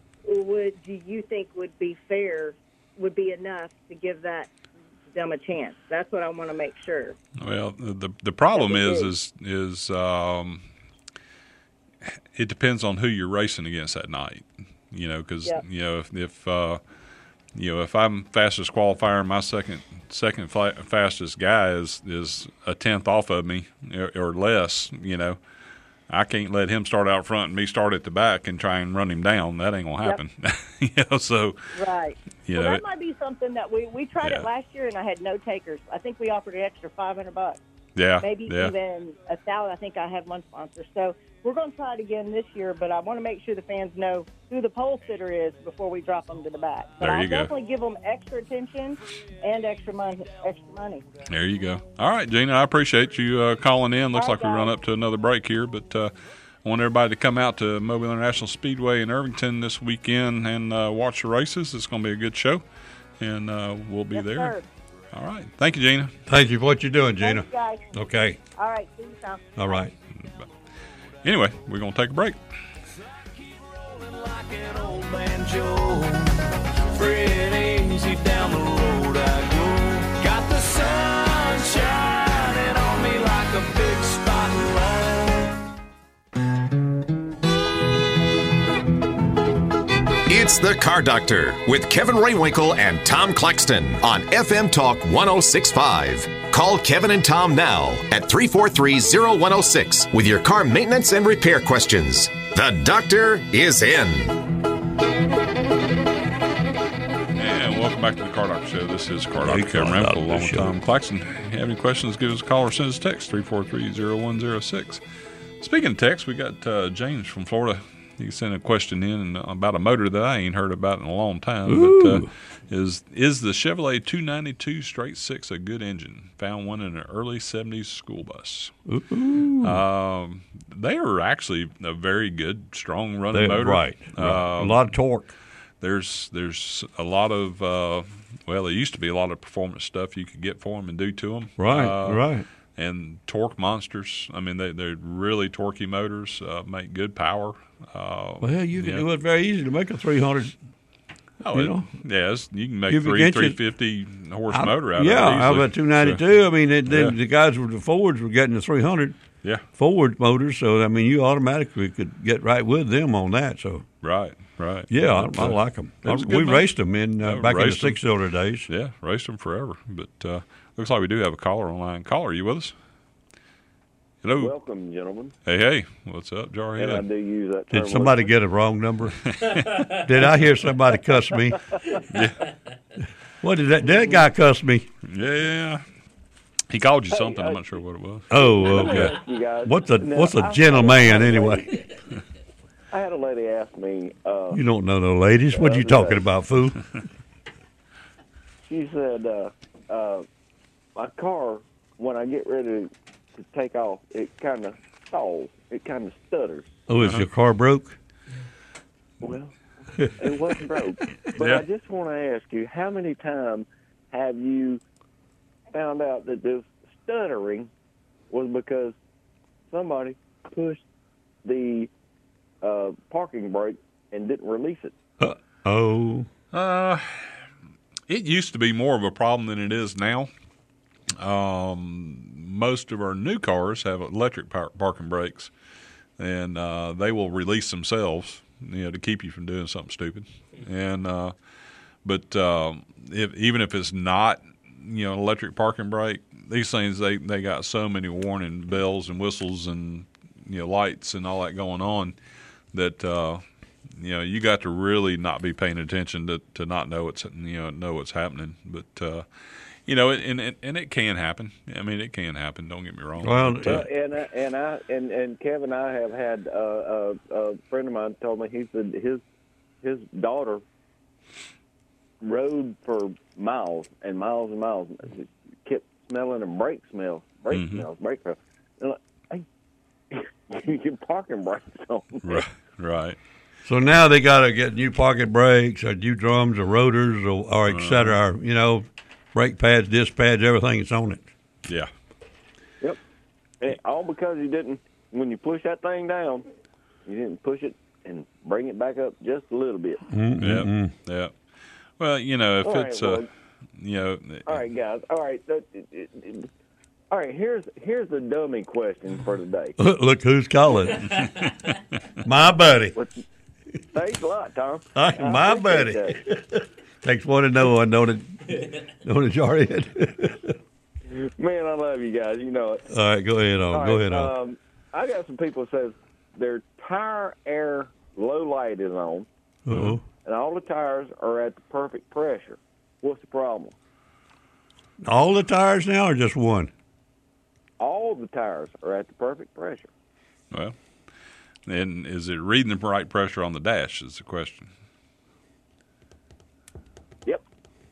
[SPEAKER 6] would do you think would be fair, would be enough to give that them a chance? That's what I want to make sure.
[SPEAKER 3] Well, the the problem
[SPEAKER 6] That we
[SPEAKER 3] is
[SPEAKER 6] do.
[SPEAKER 3] is is um, it depends on who you're racing against that night. You know, because
[SPEAKER 6] Yep.
[SPEAKER 3] you know if if uh, you know if I'm fastest qualifier, my second second fa- fastest guy is is a tenth off of me or, or less. You know, I can't let him start out front and me start at the back and try and run him down. That ain't gonna
[SPEAKER 6] Yep.
[SPEAKER 3] happen. you know, so
[SPEAKER 6] Right.
[SPEAKER 3] you
[SPEAKER 6] well,
[SPEAKER 3] know.
[SPEAKER 6] that might be something that we, we tried
[SPEAKER 3] Yeah.
[SPEAKER 6] it last year, and I had no takers. I think we offered an extra five hundred bucks,
[SPEAKER 3] yeah,
[SPEAKER 6] maybe
[SPEAKER 3] yeah.
[SPEAKER 6] even a thousand. I think I had one sponsor. So we're going to try it again this year, but I want to make sure the fans know who the pole sitter is before we drop them to the back. But
[SPEAKER 3] There you
[SPEAKER 6] I'll
[SPEAKER 3] go.
[SPEAKER 6] definitely give them extra attention and extra money. Extra money.
[SPEAKER 3] There you go. All right, Gina, I appreciate you uh, calling in. Looks
[SPEAKER 6] All
[SPEAKER 3] like
[SPEAKER 6] right,
[SPEAKER 3] we run
[SPEAKER 6] guys.
[SPEAKER 3] up to another break here, but uh, I want everybody to come out to Mobile International Speedway in Irvington this weekend and uh, watch the races. It's going to be a good show, and uh, we'll be
[SPEAKER 6] Yes,
[SPEAKER 3] there.
[SPEAKER 6] sir.
[SPEAKER 3] All right. Thank you, Gina.
[SPEAKER 4] Thank you for what you're doing, Gina.
[SPEAKER 6] Thanks, guys.
[SPEAKER 4] Okay.
[SPEAKER 6] All right. See you soon.
[SPEAKER 4] All right.
[SPEAKER 3] Anyway, we're going to take a break.
[SPEAKER 7] Like an old banjo, free and easy down the road I go. Got the sun shining on me like a big spotlight.
[SPEAKER 1] It's the Car Doctor with Kevin Raywinkle and Tom Claxton on F M Talk one oh six point five. Call Kevin and Tom now at three four three, oh one oh six with your car maintenance and repair questions. The doctor is in.
[SPEAKER 3] And welcome back to the Car Doctor Show. This is Car
[SPEAKER 4] Hey,
[SPEAKER 3] Doctor Kevin
[SPEAKER 4] Car
[SPEAKER 3] Ramble
[SPEAKER 4] Doctor
[SPEAKER 3] along with
[SPEAKER 4] Show.
[SPEAKER 3] Tom Claxton. If you have any questions, give us a call or send us a text, three four three, oh one oh six. Speaking of text, we got uh, James from Florida. He sent a question in about a motor that I ain't heard about in a long time.
[SPEAKER 4] Ooh.
[SPEAKER 3] But uh, is is the Chevrolet two ninety-two straight six a good engine? Found one in an early seventies school bus.
[SPEAKER 4] Ooh.
[SPEAKER 3] Um, they are actually a very good, strong running
[SPEAKER 4] They-
[SPEAKER 3] motor.
[SPEAKER 4] right. right.
[SPEAKER 3] Um,
[SPEAKER 4] a lot of torque.
[SPEAKER 3] there's there's a lot of uh, well, there used to be a lot of performance stuff you could get for them and do to them.
[SPEAKER 4] Right.
[SPEAKER 3] Uh,
[SPEAKER 4] right.
[SPEAKER 3] and torque monsters. I mean, they they're really torquey motors, uh, make good power. Uh,
[SPEAKER 4] Well, you can
[SPEAKER 3] yeah.
[SPEAKER 4] do it very easy to make a three hundred.
[SPEAKER 3] Oh,
[SPEAKER 4] you
[SPEAKER 3] it-
[SPEAKER 4] know.
[SPEAKER 3] yes, you can make
[SPEAKER 4] Cubic
[SPEAKER 3] three
[SPEAKER 4] inches.
[SPEAKER 3] three fifty horse
[SPEAKER 4] I-
[SPEAKER 3] motor out
[SPEAKER 4] yeah,
[SPEAKER 3] of it.
[SPEAKER 4] how
[SPEAKER 3] easily.
[SPEAKER 4] about two ninety-two?
[SPEAKER 3] So,
[SPEAKER 4] I mean, it, then
[SPEAKER 3] yeah.
[SPEAKER 4] the guys with the Fords were getting the three hundred
[SPEAKER 3] yeah,
[SPEAKER 4] Ford motors, so I mean, you automatically could get right with them on that. So
[SPEAKER 3] right, right.
[SPEAKER 4] yeah, I,
[SPEAKER 3] But,
[SPEAKER 4] I
[SPEAKER 3] uh,
[SPEAKER 4] like them.
[SPEAKER 3] it was a
[SPEAKER 4] We
[SPEAKER 3] good motor.
[SPEAKER 4] raced them in uh,
[SPEAKER 3] Yeah,
[SPEAKER 4] back in the
[SPEAKER 3] raced 'em.
[SPEAKER 4] six cylinder days.
[SPEAKER 3] Yeah, raced them forever. But uh, looks like we do have a caller online. Caller, are you with us? Hello.
[SPEAKER 9] Welcome, gentlemen.
[SPEAKER 3] Hey, hey. What's up, Jarhead?
[SPEAKER 9] And I do use that term.
[SPEAKER 4] Did somebody get a wrong number? Did I hear somebody cuss me?
[SPEAKER 3] Yeah.
[SPEAKER 4] What did that? Did that guy cuss me?
[SPEAKER 3] Yeah. He called you something. I'm not sure what it was.
[SPEAKER 4] Oh, okay.
[SPEAKER 9] You guys.
[SPEAKER 4] What's a
[SPEAKER 9] Now,
[SPEAKER 4] what's a
[SPEAKER 9] I-
[SPEAKER 4] gentleman anyway?
[SPEAKER 9] I had a lady ask me. Uh,
[SPEAKER 4] You don't know no ladies. What you talking about, fool?
[SPEAKER 9] she said, uh, uh, "My car, when I get ready to take off, it kind of stalls. It kind of stutters."
[SPEAKER 4] Oh, is your car broke?
[SPEAKER 9] Well, it wasn't broke. But
[SPEAKER 3] Yeah.
[SPEAKER 9] I just want to ask you, how many times have you found out that this stuttering was because somebody pushed the uh, parking brake and didn't release it?
[SPEAKER 4] Uh, oh,
[SPEAKER 3] Uh, it used to be more of a problem than it is now. Um, most of our new cars have electric par- parking brakes, and uh, they will release themselves, you know, to keep you from doing something stupid. And uh, but um, if, even if it's not, you know, an electric parking brake, these things they they got so many warning bells and whistles and you know lights and all that going on that. Uh, You know, you got to really not be paying attention to, to not know what's you know know what's happening. But uh, you know, and, and and it can happen. I mean, it can happen. Don't get me wrong.
[SPEAKER 4] Well,
[SPEAKER 3] But, uh,
[SPEAKER 9] Well, and I, and I and, and Kevin, I have had uh, a, a friend of mine told me he said his his daughter rode for miles and miles and miles, and kept smelling a brake smell, brake
[SPEAKER 3] Mhm.
[SPEAKER 9] smells, brake smell. And like, hey, your parking brakes on.
[SPEAKER 3] right, right.
[SPEAKER 4] so now they got to get new pocket brakes or new drums or rotors or, or et cetera. Or, you know, brake pads, disc pads, everything that's on it.
[SPEAKER 3] Yeah,
[SPEAKER 9] Yep. And all because you didn't, when you push that thing down, you didn't push it and bring it back up just a little bit.
[SPEAKER 3] yeah, yeah. Well, you know, if
[SPEAKER 9] All right,
[SPEAKER 3] it's
[SPEAKER 9] well,
[SPEAKER 3] uh, you know,
[SPEAKER 9] All right, guys. All right. that- it- it- it- All right. Here's here's the dummy question for today.
[SPEAKER 4] Look who's calling. My buddy.
[SPEAKER 9] What, thanks a lot, Tom.
[SPEAKER 4] Hi,
[SPEAKER 9] I
[SPEAKER 4] my
[SPEAKER 9] appreciate
[SPEAKER 4] buddy.
[SPEAKER 9] that.
[SPEAKER 4] Takes one to know one, don't it? Don't it, Jarhead?
[SPEAKER 9] Man, I love you guys. You know it.
[SPEAKER 4] All right, go ahead on.
[SPEAKER 9] All
[SPEAKER 4] Go
[SPEAKER 9] right,
[SPEAKER 4] ahead on.
[SPEAKER 9] Um, I got some people that says their tire air low light is on,
[SPEAKER 4] Uh-oh.
[SPEAKER 9] and all the tires are at the perfect pressure. What's the problem?
[SPEAKER 4] All the tires now or just one?
[SPEAKER 9] All the tires are at the perfect pressure.
[SPEAKER 3] well, and is it reading the right pressure on the dash? Is the question.
[SPEAKER 9] Yep.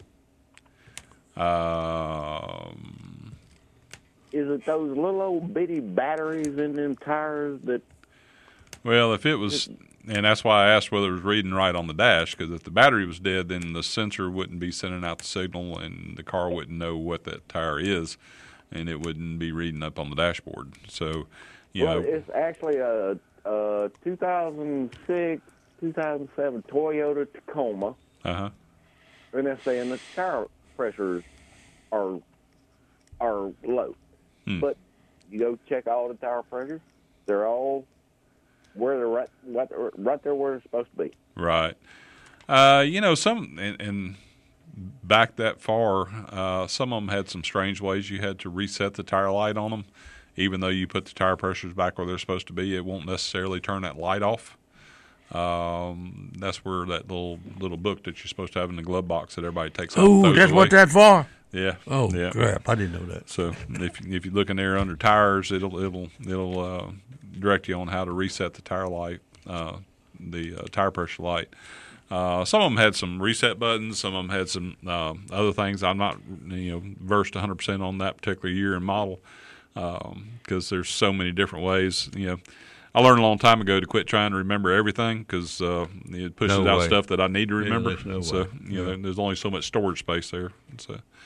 [SPEAKER 3] Um,
[SPEAKER 9] Is it those little old bitty batteries in them tires that?
[SPEAKER 3] Well, if it was, and that's why I asked whether it was reading right on the dash, because if the battery was dead, then the sensor wouldn't be sending out the signal, and the car wouldn't know what that tire is, and it wouldn't be reading up on the dashboard. So, you
[SPEAKER 9] well,
[SPEAKER 3] know,
[SPEAKER 9] it's actually a, a two thousand six, two thousand seven Toyota Tacoma,
[SPEAKER 3] uh huh,
[SPEAKER 9] and they're saying the tire pressures are are low.
[SPEAKER 3] Hmm.
[SPEAKER 9] But you go check all the tire pressures; they're all where they're right, right, there- right there where they're supposed to be.
[SPEAKER 3] right. Uh, you know, some and, and back that far, uh, some of them had some strange ways you had to reset the tire light on them. Even though you put the tire pressures back where they're supposed to be, it won't necessarily turn that light off. Um, that's where that little little book that you're supposed to have in the glove box that everybody takes out. and
[SPEAKER 4] Oh,
[SPEAKER 3] throws
[SPEAKER 4] that's
[SPEAKER 3] away.
[SPEAKER 4] what that's for?
[SPEAKER 3] Yeah.
[SPEAKER 4] Oh,
[SPEAKER 3] yeah.
[SPEAKER 4] crap. I didn't know that.
[SPEAKER 3] So if if you look in there under tires, it'll it'll it'll uh, direct you on how to reset the tire light, uh, the uh, tire pressure light. Uh, some of them had some reset buttons. Some of them had some uh, other things. I'm not you know versed one hundred percent on that particular year and model because um, there's so many different ways. You know, I learned a long time ago to quit trying to remember everything because uh, it pushes
[SPEAKER 4] No
[SPEAKER 3] out
[SPEAKER 4] way.
[SPEAKER 3] stuff that I need to
[SPEAKER 4] Yeah,
[SPEAKER 3] remember.
[SPEAKER 4] there's no
[SPEAKER 3] so
[SPEAKER 4] way.
[SPEAKER 3] you know,
[SPEAKER 4] Yeah.
[SPEAKER 3] there's only so much storage space there. So.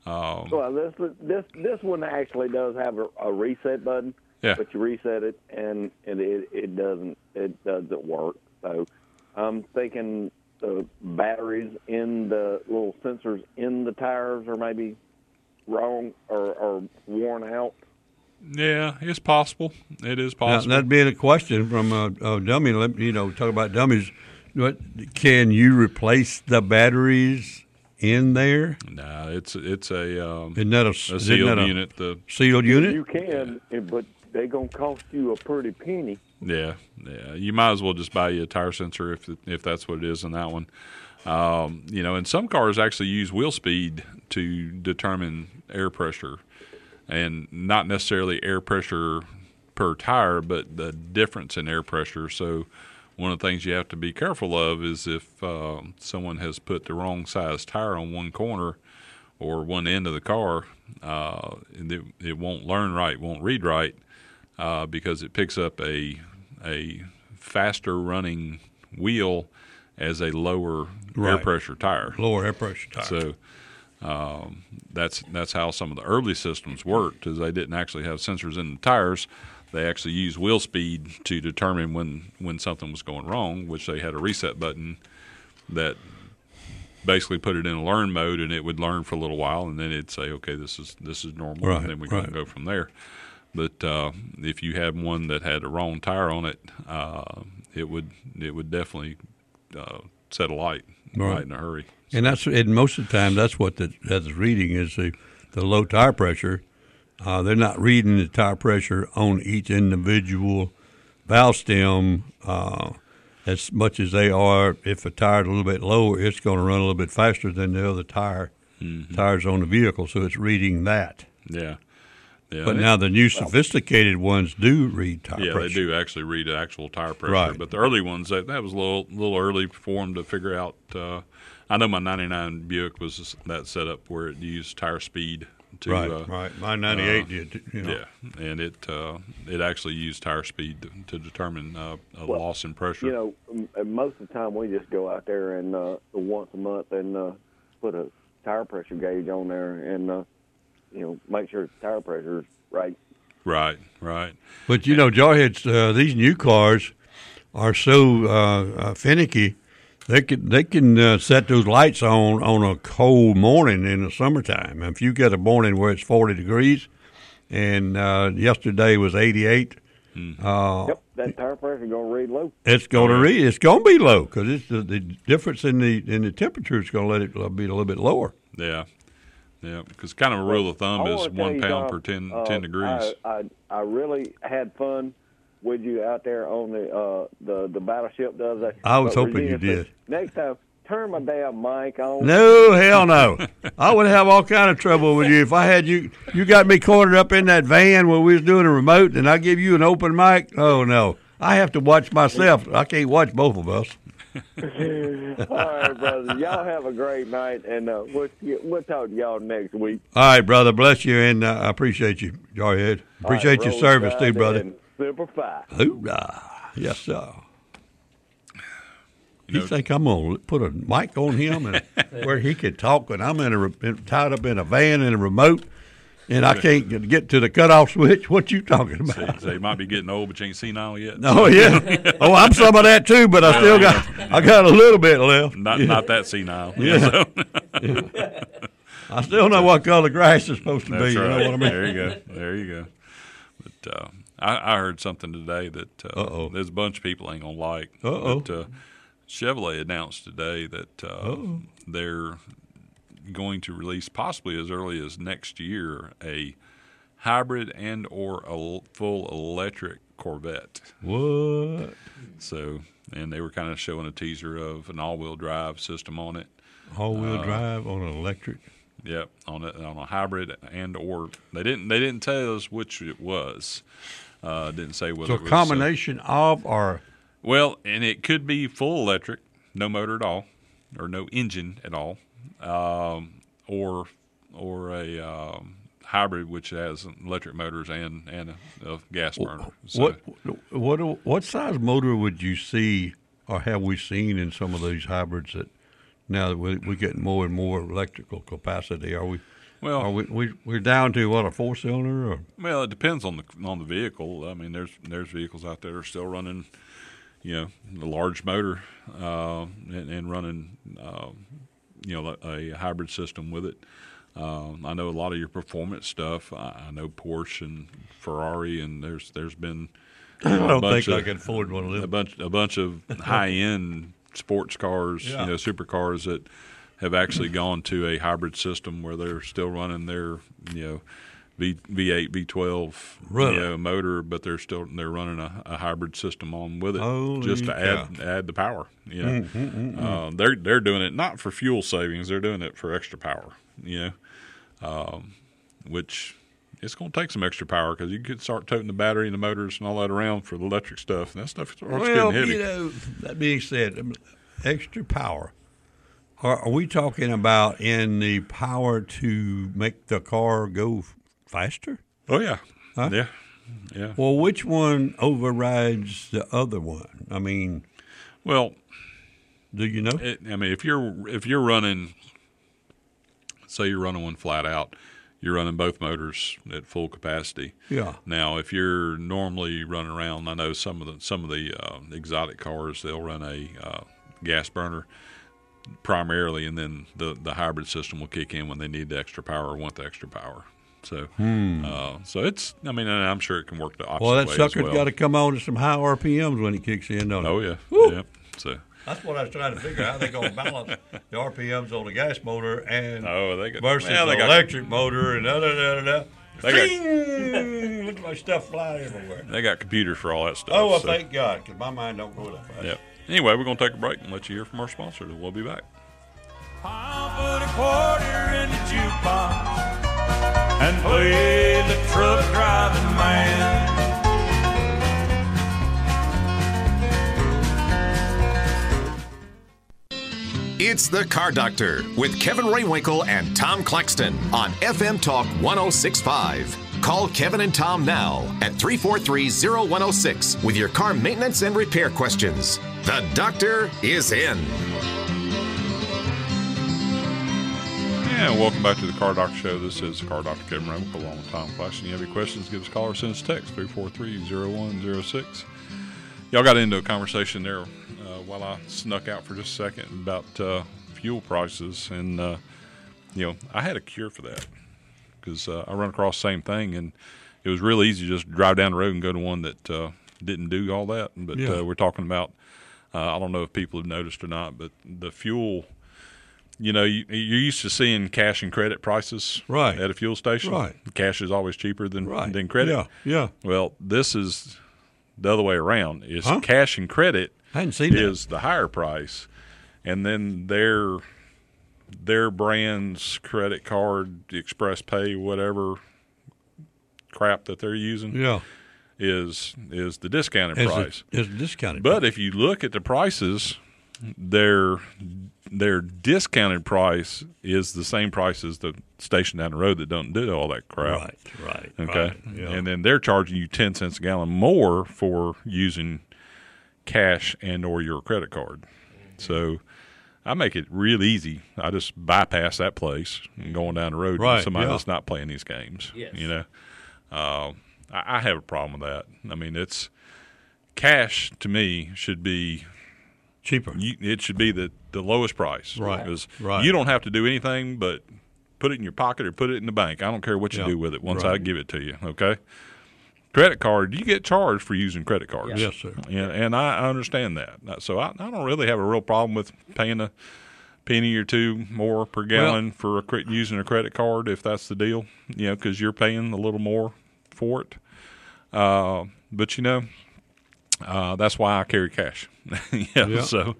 [SPEAKER 3] Um,
[SPEAKER 9] Well, this this this one actually does have a, a reset button.
[SPEAKER 3] Yeah.
[SPEAKER 9] But you reset it, and, and it it doesn't it doesn't work. So I'm thinking the batteries in the little sensors in the tires are maybe wrong or, or worn out.
[SPEAKER 3] yeah, it's possible. It is
[SPEAKER 4] Now,
[SPEAKER 3] possible.
[SPEAKER 4] that'd be a question from a, a dummy. Let- You know, talk about dummies. What can you replace the batteries in there?
[SPEAKER 3] nah, it's it's a um,
[SPEAKER 4] Isn't that a,
[SPEAKER 3] a
[SPEAKER 4] isn't
[SPEAKER 3] sealed
[SPEAKER 4] that a
[SPEAKER 3] unit. The
[SPEAKER 4] sealed unit?
[SPEAKER 9] You can, but they're gonna cost you a pretty penny.
[SPEAKER 3] Yeah, yeah. You might as well just buy you a tire sensor if if that's what it is in that one. Um, you know, and some cars actually use wheel speed to determine air pressure, and not necessarily air pressure per tire, but the difference in air pressure. So, one of the things you have to be careful of is if uh, someone has put the wrong size tire on one corner or one end of the car, uh, it, it won't learn right, won't read right. Uh, because it picks up a a faster running wheel as a lower air
[SPEAKER 4] Right.
[SPEAKER 3] pressure tire.
[SPEAKER 4] Lower air pressure tire.
[SPEAKER 3] So um, that's that's how some of the early systems worked. Is they didn't actually have sensors in the tires. They actually used wheel speed to determine when when something was going wrong, which they had a reset button that basically put it in a learn mode, and it would learn for a little while, and then it'd say, okay, this is this is normal,
[SPEAKER 4] Right,
[SPEAKER 3] and then we
[SPEAKER 4] right.
[SPEAKER 3] can go from there. But uh, if you had one that had a wrong tire on it, uh, it would it would definitely uh, set a light
[SPEAKER 4] Right.
[SPEAKER 3] right in a hurry.
[SPEAKER 4] And that's and most of the time that's what the, that's reading is the, the low tire pressure. Uh, they're not reading the tire pressure on each individual valve stem uh, as much as they are. If a tire's a little bit lower, it's going to run a little bit faster than the other tire
[SPEAKER 3] Mm-hmm.
[SPEAKER 4] tires on the vehicle. So it's reading that.
[SPEAKER 3] Yeah. Yeah,
[SPEAKER 4] But
[SPEAKER 3] they-
[SPEAKER 4] now the new sophisticated ones do read tire
[SPEAKER 3] yeah,
[SPEAKER 4] pressure.
[SPEAKER 3] they do actually read actual tire pressure.
[SPEAKER 4] Right.
[SPEAKER 3] But the early ones, that, that was a little little early for them to figure out. Uh, I know my ninety-nine Buick was that setup where it used tire speed to
[SPEAKER 4] Right,
[SPEAKER 3] uh,
[SPEAKER 4] right. My ninety-eight
[SPEAKER 3] uh,
[SPEAKER 4] did. You know.
[SPEAKER 3] Yeah, and it uh, it actually used tire speed to, to determine uh, a
[SPEAKER 9] Well,
[SPEAKER 3] loss in pressure.
[SPEAKER 9] You know, m- most of the time we just go out there and uh, once a month and uh, put a tire pressure gauge on there and uh, you know make sure the tire pressure is right.
[SPEAKER 3] Right, right.
[SPEAKER 4] But you know, Jarheads, uh, these new cars are so uh, uh, finicky. They can they can uh, set those lights on on a cold morning in the summertime. If you get a morning where it's forty degrees, and uh, yesterday was eighty-eight, uh,
[SPEAKER 9] Yep, that tire pressure is going to read low.
[SPEAKER 4] it's going to read. It's going to be low because it's the, the difference in the in the temperature is going to let it be a little bit lower.
[SPEAKER 3] Yeah, yeah. Because kind of a rule of thumb
[SPEAKER 9] I
[SPEAKER 3] is
[SPEAKER 9] wanna tell
[SPEAKER 3] one
[SPEAKER 9] you,
[SPEAKER 3] pound
[SPEAKER 9] Tom,
[SPEAKER 3] per ten,
[SPEAKER 9] uh,
[SPEAKER 3] 10 degrees.
[SPEAKER 9] I, I I really had fun with you out there on the uh, the the battleship the other day.
[SPEAKER 4] I was
[SPEAKER 9] But
[SPEAKER 4] hoping you
[SPEAKER 9] Regina said,
[SPEAKER 4] did.
[SPEAKER 9] Next time, turn my damn mic on.
[SPEAKER 4] No, hell no. I would have all kind of trouble with you if I had you. You got me cornered up in that van where we was doing a remote, and I give you an open mic. Oh no, I have to watch myself. I can't watch both of us.
[SPEAKER 9] All right, brother. Y'all have a great night, and uh, we'll we'll talk to y'all next week.
[SPEAKER 4] All right, brother. Bless you, and uh, I appreciate you, Jarhead. Appreciate
[SPEAKER 9] All right,
[SPEAKER 4] your
[SPEAKER 9] roll
[SPEAKER 4] service
[SPEAKER 9] tide
[SPEAKER 4] too, brother.
[SPEAKER 9] and Semper Fi.
[SPEAKER 4] Hoorah! Yes, sir.
[SPEAKER 3] You
[SPEAKER 4] You
[SPEAKER 3] know-
[SPEAKER 4] think I'm gonna put a mic on him and where he could talk, and I'm in a re- tied up in a van in a remote, and I can't get- get to the cutoff switch? What you talking about?
[SPEAKER 3] So you might be getting old, but you ain't senile yet.
[SPEAKER 4] Oh yeah. Oh, I'm some of that too, but I still got I got a little bit left.
[SPEAKER 3] Not
[SPEAKER 4] Yeah.
[SPEAKER 3] not that senile.
[SPEAKER 4] Yeah.
[SPEAKER 3] So-
[SPEAKER 4] I still know what color grass is supposed to
[SPEAKER 3] That's
[SPEAKER 4] be. You
[SPEAKER 3] right.
[SPEAKER 4] know what I mean?
[SPEAKER 3] There you go. There you go. But uh, I, I heard something today that uh,
[SPEAKER 4] Uh-oh.
[SPEAKER 3] there's a bunch of people ain't gonna like.
[SPEAKER 4] Uh-oh.
[SPEAKER 3] But uh, Chevrolet announced today that uh,
[SPEAKER 4] Uh-oh.
[SPEAKER 3] they're going to release possibly as early as next year a hybrid and or a full electric Corvette.
[SPEAKER 4] What?
[SPEAKER 3] So, and they were kind of showing a teaser of an all-wheel drive system on it.
[SPEAKER 4] All-wheel
[SPEAKER 3] Uh,
[SPEAKER 4] drive on an electric.
[SPEAKER 3] Yep, on a, on a hybrid and or they didn't they didn't tell us which it was. Uh, didn't say whether
[SPEAKER 4] So
[SPEAKER 3] it was
[SPEAKER 4] a combination of or
[SPEAKER 3] Uh, well, and it could be full electric, no motor at all, or no engine at all, um, or or a um, hybrid which has electric motors and and a, a gas burner. So,
[SPEAKER 4] what what what size motor would you see or have we seen in some of these hybrids that now that we, we're getting more and more electrical capacity? Are we
[SPEAKER 3] Well,
[SPEAKER 4] Are we, we we're down to what, a four cylinder? Or?
[SPEAKER 3] Well, it depends on the on the vehicle. I mean, there's there's vehicles out there that are still running, you know, the large motor uh, and, and running, uh, you know, a hybrid system with it. Um, I know a lot of your performance stuff. I, I know Porsche and Ferrari, and there's there's been. You know,
[SPEAKER 4] I don't
[SPEAKER 3] a bunch
[SPEAKER 4] think
[SPEAKER 3] of,
[SPEAKER 4] I can afford one of them.
[SPEAKER 3] A bunch a bunch of high end sports cars,
[SPEAKER 4] Yeah.
[SPEAKER 3] you know, supercars that have actually gone to a hybrid system where they're still running their, you know, V V8, V twelve,
[SPEAKER 4] Really?
[SPEAKER 3] you know, motor, but they're still they're running a, a hybrid system on with it,
[SPEAKER 4] Holy
[SPEAKER 3] just to
[SPEAKER 4] cow.
[SPEAKER 3] add add the power. You know,
[SPEAKER 4] Mm, mm, mm, mm.
[SPEAKER 3] Uh, they're they're doing it not for fuel savings; they're doing it for extra power. You know, um, which it's going to take some extra power because you could start toting the battery and the motors and all that around for the electric stuff, and that stuff starts
[SPEAKER 4] Well,
[SPEAKER 3] getting heavy.
[SPEAKER 4] you know, that being said, um, extra power. Are, are we talking about in the power to make the car go f- faster?
[SPEAKER 3] Oh yeah,
[SPEAKER 4] Huh?
[SPEAKER 3] yeah, yeah.
[SPEAKER 4] Well, which one overrides the other one? I mean,
[SPEAKER 3] Well,
[SPEAKER 4] do you know?
[SPEAKER 3] it, I mean, if you're if you're running, say you're running one flat out, you're running both motors at full capacity.
[SPEAKER 4] Yeah.
[SPEAKER 3] Now, if you're normally running around, I know some of the some of the uh, exotic cars they'll run a uh, gas burner primarily, and then the the hybrid system will kick in when they need the extra power or want the extra power. So, uh, so it's. I mean, and I'm sure it can work the opposite
[SPEAKER 4] Well, that
[SPEAKER 3] way as
[SPEAKER 4] sucker's
[SPEAKER 3] well.
[SPEAKER 4] got to come on to some high R P Ms when it kicks in, don't it?
[SPEAKER 3] Oh yeah,
[SPEAKER 4] Woo!
[SPEAKER 3] yeah. So.
[SPEAKER 4] That's what I was trying to figure out. How they going to balance the R P Ms on the gas motor and
[SPEAKER 3] Oh, they got
[SPEAKER 4] versus
[SPEAKER 3] well, they
[SPEAKER 4] the
[SPEAKER 3] got-
[SPEAKER 4] electric motor and da da da da da.
[SPEAKER 3] They got-
[SPEAKER 4] Ding! Look at my stuff flying everywhere.
[SPEAKER 3] They got computers for all that stuff.
[SPEAKER 4] Oh, well,
[SPEAKER 3] so.
[SPEAKER 4] thank God, because my mind don't go that fast.
[SPEAKER 3] Yep. Anyway, we're going to take a break and let you hear from our sponsors, and we'll be back.
[SPEAKER 7] I'll put a quarter in the jukebox and play the truck driving man.
[SPEAKER 1] It's The Car Doctor with Kevin Raywinkle and Tom Claxton on F M Talk one oh six point five. Call Kevin and Tom now at three four three, oh one oh six with your car maintenance and repair questions. The doctor is in.
[SPEAKER 3] And welcome back to the Car Doctor Show. This is Car Doctor Kevin Raywinkle along with Tom Claxton. You have any questions, give us a call or send us a text, three four three, oh one oh six. Y'all got into a conversation there uh, while I snuck out for just a second about uh, fuel prices. And, uh, you know, I had a cure for that because uh, I run across the same thing. And it was real easy to just drive down the road and go to one that uh, didn't do all that. But
[SPEAKER 4] Yeah.
[SPEAKER 3] uh, we're talking about, uh, I don't know if people have noticed or not, but the fuel, you know, you, you're used to seeing cash and credit prices
[SPEAKER 4] Right.
[SPEAKER 3] at a fuel station.
[SPEAKER 4] Right.
[SPEAKER 3] Cash is always cheaper than,
[SPEAKER 4] Right.
[SPEAKER 3] than credit.
[SPEAKER 4] Yeah, yeah.
[SPEAKER 3] Well, this is the other way around. Is
[SPEAKER 4] Huh?
[SPEAKER 3] cash and credit
[SPEAKER 4] I hadn't seen that.
[SPEAKER 3] is the higher price, and then their their brand's credit card, Express Pay, whatever crap that they're using,
[SPEAKER 4] Yeah.
[SPEAKER 3] is is the discounted
[SPEAKER 4] It's,
[SPEAKER 3] price.
[SPEAKER 4] a, it's discounted.
[SPEAKER 3] But if you look at the prices, their their discounted price is the same price as the station down the road that don't do all that crap.
[SPEAKER 4] Right, right.
[SPEAKER 3] Okay.
[SPEAKER 4] right, yeah.
[SPEAKER 3] And then they're charging you ten cents a gallon more for using cash and or your credit card. So I make it real easy. I just bypass that place and going down the road
[SPEAKER 4] Right,
[SPEAKER 3] to somebody
[SPEAKER 4] yeah.
[SPEAKER 3] that's not playing these games.
[SPEAKER 10] Yes.
[SPEAKER 3] You know, uh, I, I have a problem with that. I mean, it's cash to me should be
[SPEAKER 4] cheaper.
[SPEAKER 3] you, it should be the, the lowest price.
[SPEAKER 4] Right,
[SPEAKER 3] Because
[SPEAKER 4] right.
[SPEAKER 3] you don't have to do anything but put it in your pocket or put it in the bank. I don't care what you
[SPEAKER 4] Yeah,
[SPEAKER 3] do with it once I
[SPEAKER 4] right.
[SPEAKER 3] give it to you, okay? Credit card, you get charged for using credit cards.
[SPEAKER 4] Yes, sir.
[SPEAKER 3] And, and I I understand that. So I, I don't really have a real problem with paying a penny or two more per gallon for a, cre- using a credit card if that's the deal, you know, because you're paying a little more for it. Uh, but, you know, uh, that's why I carry cash. yeah,
[SPEAKER 4] Yeah.
[SPEAKER 3] So,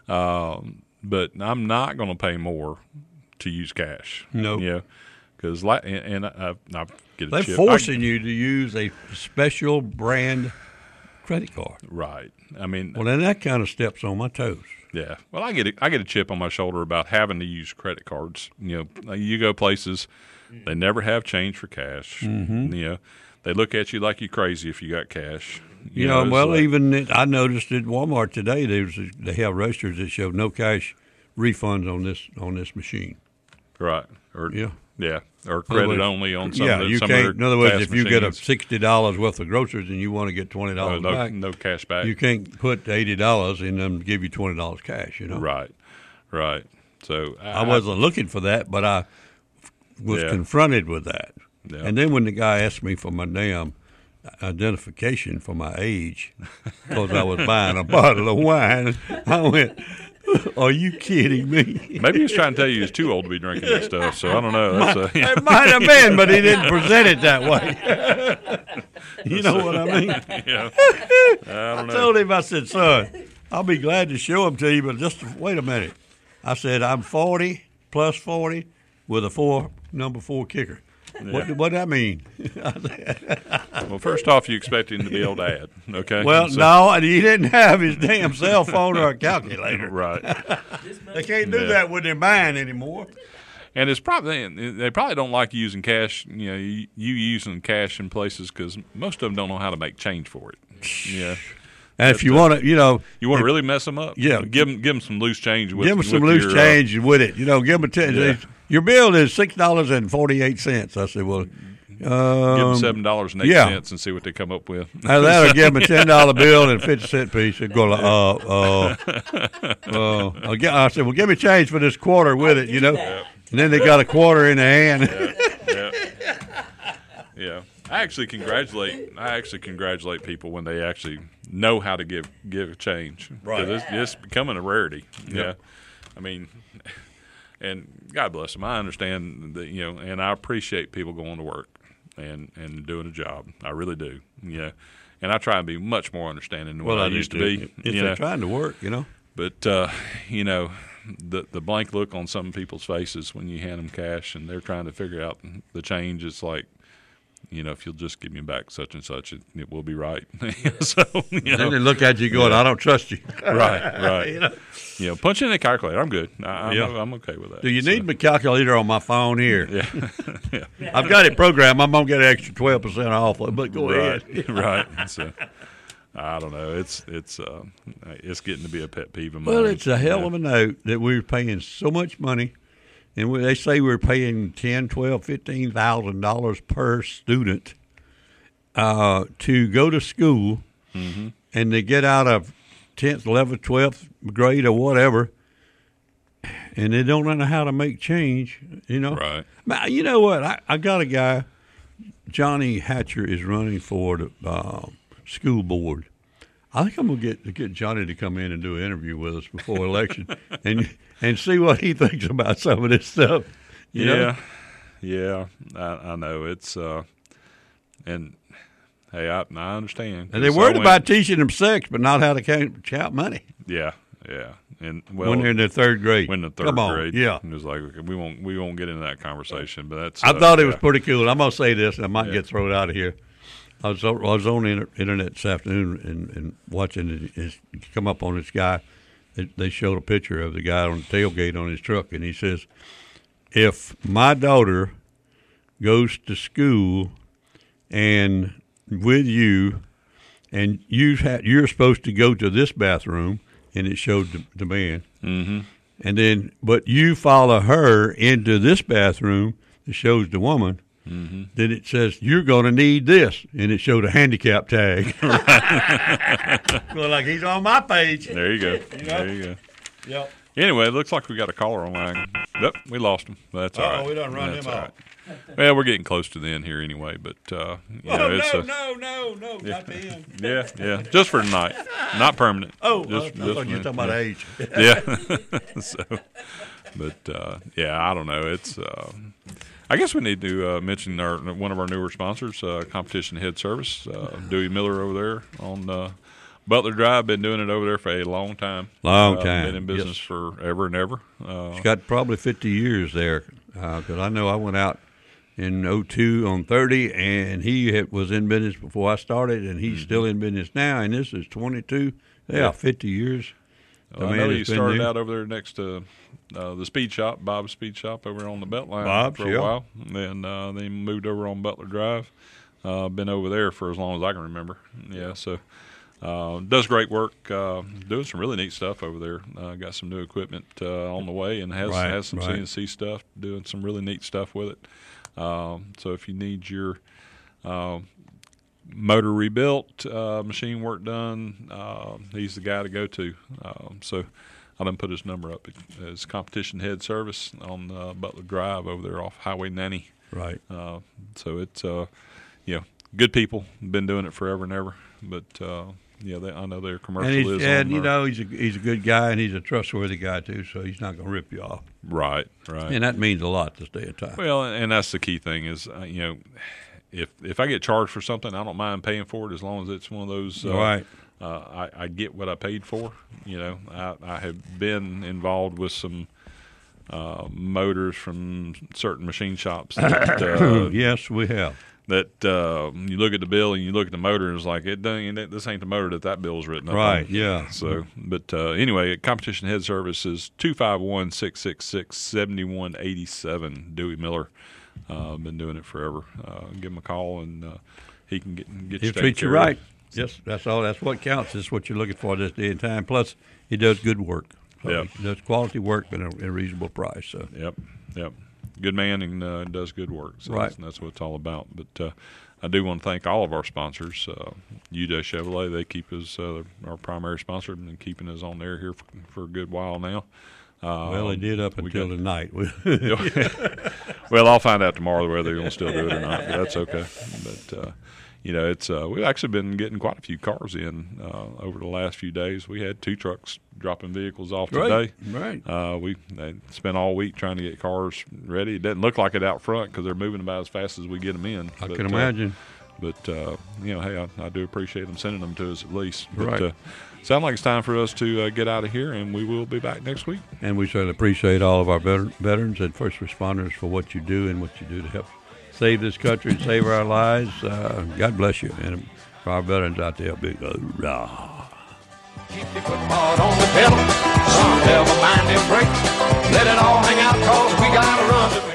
[SPEAKER 3] um, but I'm not going to pay more to use cash.
[SPEAKER 4] No.
[SPEAKER 3] Yeah, because la- and, and I, I get a
[SPEAKER 4] They're
[SPEAKER 3] chip.
[SPEAKER 4] forcing
[SPEAKER 3] I,
[SPEAKER 4] you to use a special brand credit card.
[SPEAKER 3] right. I mean,
[SPEAKER 4] Well, then that kind of steps on my toes.
[SPEAKER 3] yeah. Well, I get a, I get a chip on my shoulder about having to use credit cards. You know, you go places, they never have change for cash.
[SPEAKER 4] Mm-hmm.
[SPEAKER 3] You know, they look at you like you're crazy if you got cash.
[SPEAKER 4] You, know,
[SPEAKER 3] it's
[SPEAKER 4] well,
[SPEAKER 3] like-
[SPEAKER 4] even it, I noticed at Walmart today, there was a, they have registers that show no cash refunds on this on this machine.
[SPEAKER 3] right or
[SPEAKER 4] Yeah.
[SPEAKER 3] Yeah, or credit
[SPEAKER 4] words,
[SPEAKER 3] only on some
[SPEAKER 4] yeah,
[SPEAKER 3] of the,
[SPEAKER 4] you
[SPEAKER 3] some
[SPEAKER 4] can't.
[SPEAKER 3] of
[SPEAKER 4] In other words,
[SPEAKER 3] fast
[SPEAKER 4] if you get a
[SPEAKER 3] machines.
[SPEAKER 4] sixty dollars worth of groceries and you want to get twenty
[SPEAKER 3] Uh,
[SPEAKER 4] dollars
[SPEAKER 3] no,
[SPEAKER 4] back,
[SPEAKER 3] no cash back.
[SPEAKER 4] you can't put eighty dollars and then give you twenty dollars cash. You know,
[SPEAKER 3] Right, right. So I,
[SPEAKER 4] I wasn't looking for that, but I was
[SPEAKER 3] Yeah.
[SPEAKER 4] confronted with that.
[SPEAKER 3] Yeah.
[SPEAKER 4] And then when the guy asked me for my damn identification for my age, because I was buying a bottle of wine, I went, "Are you kidding me?"
[SPEAKER 3] Maybe he was trying to tell you he's too old to be drinking that stuff. So I don't know. That's a, yeah.
[SPEAKER 4] It might have been, but he didn't present it that way. You know what I mean?
[SPEAKER 3] Yeah. I don't
[SPEAKER 4] I
[SPEAKER 3] know.
[SPEAKER 4] told him, I said, "Son, I'll be glad to show them to you, but just wait a minute." I said, "I'm forty plus forty with a four number four kicker." What what that mean?
[SPEAKER 3] Well, first off, you expect him to be old dad, okay?
[SPEAKER 4] Well,
[SPEAKER 3] So-
[SPEAKER 4] no, and he didn't have his damn cell phone or a calculator.
[SPEAKER 3] Right.
[SPEAKER 4] They can't do
[SPEAKER 3] Yeah.
[SPEAKER 4] that with their mind anymore.
[SPEAKER 3] And it's probably they probably don't like using cash. You know, you, you using cash in places because most of them don't know how to make change for it. Yeah.
[SPEAKER 4] And if
[SPEAKER 3] But,
[SPEAKER 4] you
[SPEAKER 3] uh,
[SPEAKER 4] want to, you know,
[SPEAKER 3] You want
[SPEAKER 4] if-
[SPEAKER 3] to really mess them up?
[SPEAKER 4] Yeah.
[SPEAKER 3] Give them give them some loose change. With,
[SPEAKER 4] give them some
[SPEAKER 3] with
[SPEAKER 4] loose
[SPEAKER 3] your, uh,
[SPEAKER 4] change with it. You know, give them a ten.
[SPEAKER 3] Yeah.
[SPEAKER 4] Your bill is six dollars and forty eight cents. I said, well, um,
[SPEAKER 3] give them seven dollars and eight
[SPEAKER 4] yeah.
[SPEAKER 3] cents and see what they come up with.
[SPEAKER 4] Now that'll give them a ten dollar bill and a fifty cent piece. They'd go like, uh, uh, uh. I'll get, I said, well, give me change for this quarter with it, you know. And then they got a quarter in their hand.
[SPEAKER 3] yeah. Yeah. I actually congratulate. I actually congratulate people when they actually know how to give give a change. 'Cause
[SPEAKER 4] Right.
[SPEAKER 3] It's, it's becoming a rarity.
[SPEAKER 4] Yep.
[SPEAKER 3] Yeah. I mean, and God bless them. I understand that, you know, and I appreciate people going to work and and doing a job. I really do. Yeah. And I try and be much more understanding than what I,
[SPEAKER 4] do
[SPEAKER 3] used to
[SPEAKER 4] too.
[SPEAKER 3] be.
[SPEAKER 4] If
[SPEAKER 3] you
[SPEAKER 4] they're
[SPEAKER 3] know.
[SPEAKER 4] trying to work, you know.
[SPEAKER 3] But uh, you know, the the blank look on some people's faces when you hand them cash and they're trying to figure out the change. It's like, you know, if you'll just give me back such and such, it, it will be right. so, you
[SPEAKER 4] Then
[SPEAKER 3] know,
[SPEAKER 4] they look at you going,
[SPEAKER 3] Yeah.
[SPEAKER 4] I don't trust you.
[SPEAKER 3] right, right.
[SPEAKER 4] You know?
[SPEAKER 3] You know, punch in a calculator. I'm good. I, I'm,
[SPEAKER 4] Yeah.
[SPEAKER 3] I'm okay with that.
[SPEAKER 4] Do you
[SPEAKER 3] So,
[SPEAKER 4] need my calculator on my phone here?
[SPEAKER 3] Yeah, yeah.
[SPEAKER 4] I've got it programmed. I'm going to get an extra twelve percent off, but go
[SPEAKER 3] right,
[SPEAKER 4] ahead.
[SPEAKER 3] right. So, I don't know. It's it's uh, it's getting to be a pet peeve of mine.
[SPEAKER 4] Well, it's a hell
[SPEAKER 3] Yeah.
[SPEAKER 4] of a note that we're paying so much money, and we, they say we're paying ten, twelve, fifteen thousand dollars per student uh, to go to school,
[SPEAKER 3] Mm-hmm.
[SPEAKER 4] and they get out of tenth, eleventh, twelfth grade or whatever, and they don't know how to make change. You know,
[SPEAKER 3] Right.
[SPEAKER 4] Ma- You know what? I, I got a guy, Johnny Hatcher, is running for the uh, school board. I think I'm gonna get get Johnny to come in and do an interview with us before election, and and see what he thinks about some of this stuff. You
[SPEAKER 3] yeah,
[SPEAKER 4] know?
[SPEAKER 3] yeah. I, I know it's uh, and hey, I, I understand.
[SPEAKER 4] And they're
[SPEAKER 3] 'Cause I
[SPEAKER 4] worried
[SPEAKER 3] went-
[SPEAKER 4] about teaching them sex, but not how to count, count money
[SPEAKER 3] Yeah, yeah. And well,
[SPEAKER 4] when they're in the third grade.
[SPEAKER 3] when the third
[SPEAKER 4] Come on,
[SPEAKER 3] grade,
[SPEAKER 4] yeah.
[SPEAKER 3] it was like okay, we won't we won't get into that conversation. But that's
[SPEAKER 4] I
[SPEAKER 3] uh,
[SPEAKER 4] thought it was
[SPEAKER 3] yeah.
[SPEAKER 4] pretty cool. I'm gonna say this, and I might
[SPEAKER 3] Yeah.
[SPEAKER 4] get thrown out of here. I was on, I was on the inter- internet this afternoon and, and watching it, it's come up on this guy. They, they showed a picture of the guy on the tailgate on his truck, and he says, "If my daughter goes to school and with you, and you ha- you're supposed to go to this bathroom," and it showed the, the man,
[SPEAKER 3] Mm-hmm.
[SPEAKER 4] and then but you follow her into this bathroom that shows the woman.
[SPEAKER 3] Mm-hmm.
[SPEAKER 4] Then it says you're going to need this, and it showed a handicap tag. Well, like he's on my page.
[SPEAKER 3] There you go.
[SPEAKER 4] know?
[SPEAKER 3] There you go.
[SPEAKER 4] Yep.
[SPEAKER 3] Anyway, it looks like we got a caller online. Yep, we lost him. That's all
[SPEAKER 4] Uh-oh,
[SPEAKER 3] right.
[SPEAKER 4] we done run
[SPEAKER 3] That's
[SPEAKER 4] him
[SPEAKER 3] all
[SPEAKER 4] off.
[SPEAKER 3] right. Well, we're getting close to the end here anyway, but uh, you know,
[SPEAKER 4] Oh
[SPEAKER 3] it's
[SPEAKER 4] no,
[SPEAKER 3] a,
[SPEAKER 4] no, no, no, not the end.
[SPEAKER 3] yeah, yeah, just for tonight, not permanent.
[SPEAKER 4] Oh,
[SPEAKER 3] just,
[SPEAKER 4] I
[SPEAKER 3] just
[SPEAKER 4] thought you were
[SPEAKER 3] for-
[SPEAKER 4] talking about
[SPEAKER 3] yeah.
[SPEAKER 4] age.
[SPEAKER 3] Yeah. so, but uh, yeah, I don't know. It's. Uh, I guess we need to uh, mention our one of our newer sponsors, uh, Competition Head Service, uh, Dewey Miller over there on uh, Butler Drive. Been doing it over there for a long time.
[SPEAKER 4] Long
[SPEAKER 3] Uh,
[SPEAKER 4] time,
[SPEAKER 3] Been in business
[SPEAKER 4] yes.
[SPEAKER 3] forever and ever. Uh,
[SPEAKER 4] He's got probably fifty years there, because I know I went out in oh two on thirty, and he had, was in business before I started, and he's still in business now, and this is twenty-two. Yeah,
[SPEAKER 3] Yeah.
[SPEAKER 4] fifty years. The
[SPEAKER 3] Well, I
[SPEAKER 4] man
[SPEAKER 3] know
[SPEAKER 4] has
[SPEAKER 3] he
[SPEAKER 4] been
[SPEAKER 3] started
[SPEAKER 4] there.
[SPEAKER 3] out over there next to uh, the speed shop, Bob's Speed Shop, over on the Beltline
[SPEAKER 4] Bob's,
[SPEAKER 3] for a
[SPEAKER 4] yeah.
[SPEAKER 3] while. And then uh, they moved over on Butler Drive. Uh, been over there for as long as I can remember. Yeah, so Uh, does great work, uh, doing some really neat stuff over there. Uh, got some new equipment uh, on the way, and has
[SPEAKER 4] Right,
[SPEAKER 3] has some
[SPEAKER 4] right.
[SPEAKER 3] C N C stuff, doing some really neat stuff with it. Um, so if you need your uh, motor rebuilt, uh, machine work done, uh, he's the guy to go to. Um, so I done put his number up. It's Competition Head Service on uh, Butler Drive over there off Highway ninety.
[SPEAKER 4] Right.
[SPEAKER 3] Uh, so it's uh, you know, good people, been doing it forever and ever. But uh, yeah, they, I know their commercial
[SPEAKER 4] And, he's,
[SPEAKER 3] is
[SPEAKER 4] and
[SPEAKER 3] on
[SPEAKER 4] you
[SPEAKER 3] there.
[SPEAKER 4] know, he's a, he's a good guy, and he's a trustworthy guy, too, so he's not going to rip you off.
[SPEAKER 3] Right, right.
[SPEAKER 4] And that means a lot this day and time.
[SPEAKER 3] Well, and that's the key thing is, uh, you know, if if I get charged for something, I don't mind paying for it as long as it's one of those. Uh,
[SPEAKER 4] Right.
[SPEAKER 3] Uh, I, I get what I paid for. You know, I, I have been involved with some uh, motors from certain machine shops. That, uh,
[SPEAKER 4] Yes, we have.
[SPEAKER 3] That uh, you look at the bill and you look at the motor and it's like it doesn't. This ain't the motor that that bill's written up
[SPEAKER 4] Right,
[SPEAKER 3] on.
[SPEAKER 4] yeah.
[SPEAKER 3] So, but uh, anyway, Competition Head Service is two five one, six six six, seven one eight seven. Dewey Miller, uh, been doing it forever. Uh, give him a call and uh, he can get get you
[SPEAKER 4] He'll
[SPEAKER 3] taken
[SPEAKER 4] treat you
[SPEAKER 3] care of.
[SPEAKER 4] right. Yes, that's all. That's what counts. That's what you're looking for this day and time. Plus, he does good work. So
[SPEAKER 3] Yep.
[SPEAKER 4] He does quality work at a, at a reasonable price. So.
[SPEAKER 3] Yep, yep. Good man and uh, does good work. So
[SPEAKER 4] Right.
[SPEAKER 3] that's, that's what it's all about. But uh, I do want to thank all of our sponsors. Uh, U D A Chevrolet, they keep us uh, our primary sponsor and keeping us on there here for, for a good while now. Um,
[SPEAKER 4] Well, they did up
[SPEAKER 3] we
[SPEAKER 4] until
[SPEAKER 3] got-
[SPEAKER 4] tonight.
[SPEAKER 3] Well, I'll find out tomorrow whether they're going to still do it or not. But that's okay. But uh, you know, it's uh, we've actually been getting quite a few cars in uh, over the last few days. We had two trucks dropping vehicles off
[SPEAKER 4] Right,
[SPEAKER 3] today.
[SPEAKER 4] right.
[SPEAKER 3] Uh, we they spent all week trying to get cars ready. It doesn't look like it out front because they're moving about as fast as we get them in.
[SPEAKER 4] I
[SPEAKER 3] But,
[SPEAKER 4] can
[SPEAKER 3] uh,
[SPEAKER 4] imagine.
[SPEAKER 3] But uh, you know, hey, I, I do appreciate them sending them to us at least. But,
[SPEAKER 4] Right.
[SPEAKER 3] Uh, sound like it's time for us to uh, get out of here, and we will be back next week.
[SPEAKER 4] And we certainly appreciate all of our veter- veterans and first responders for what you do and what you do to help save this country and save our lives. Uh, God bless you. And for our veterans out there, big hoorah.
[SPEAKER 7] Keep your foot hard on the pedal. Some never mind them brakes. Let it all hang out, cause we gotta run to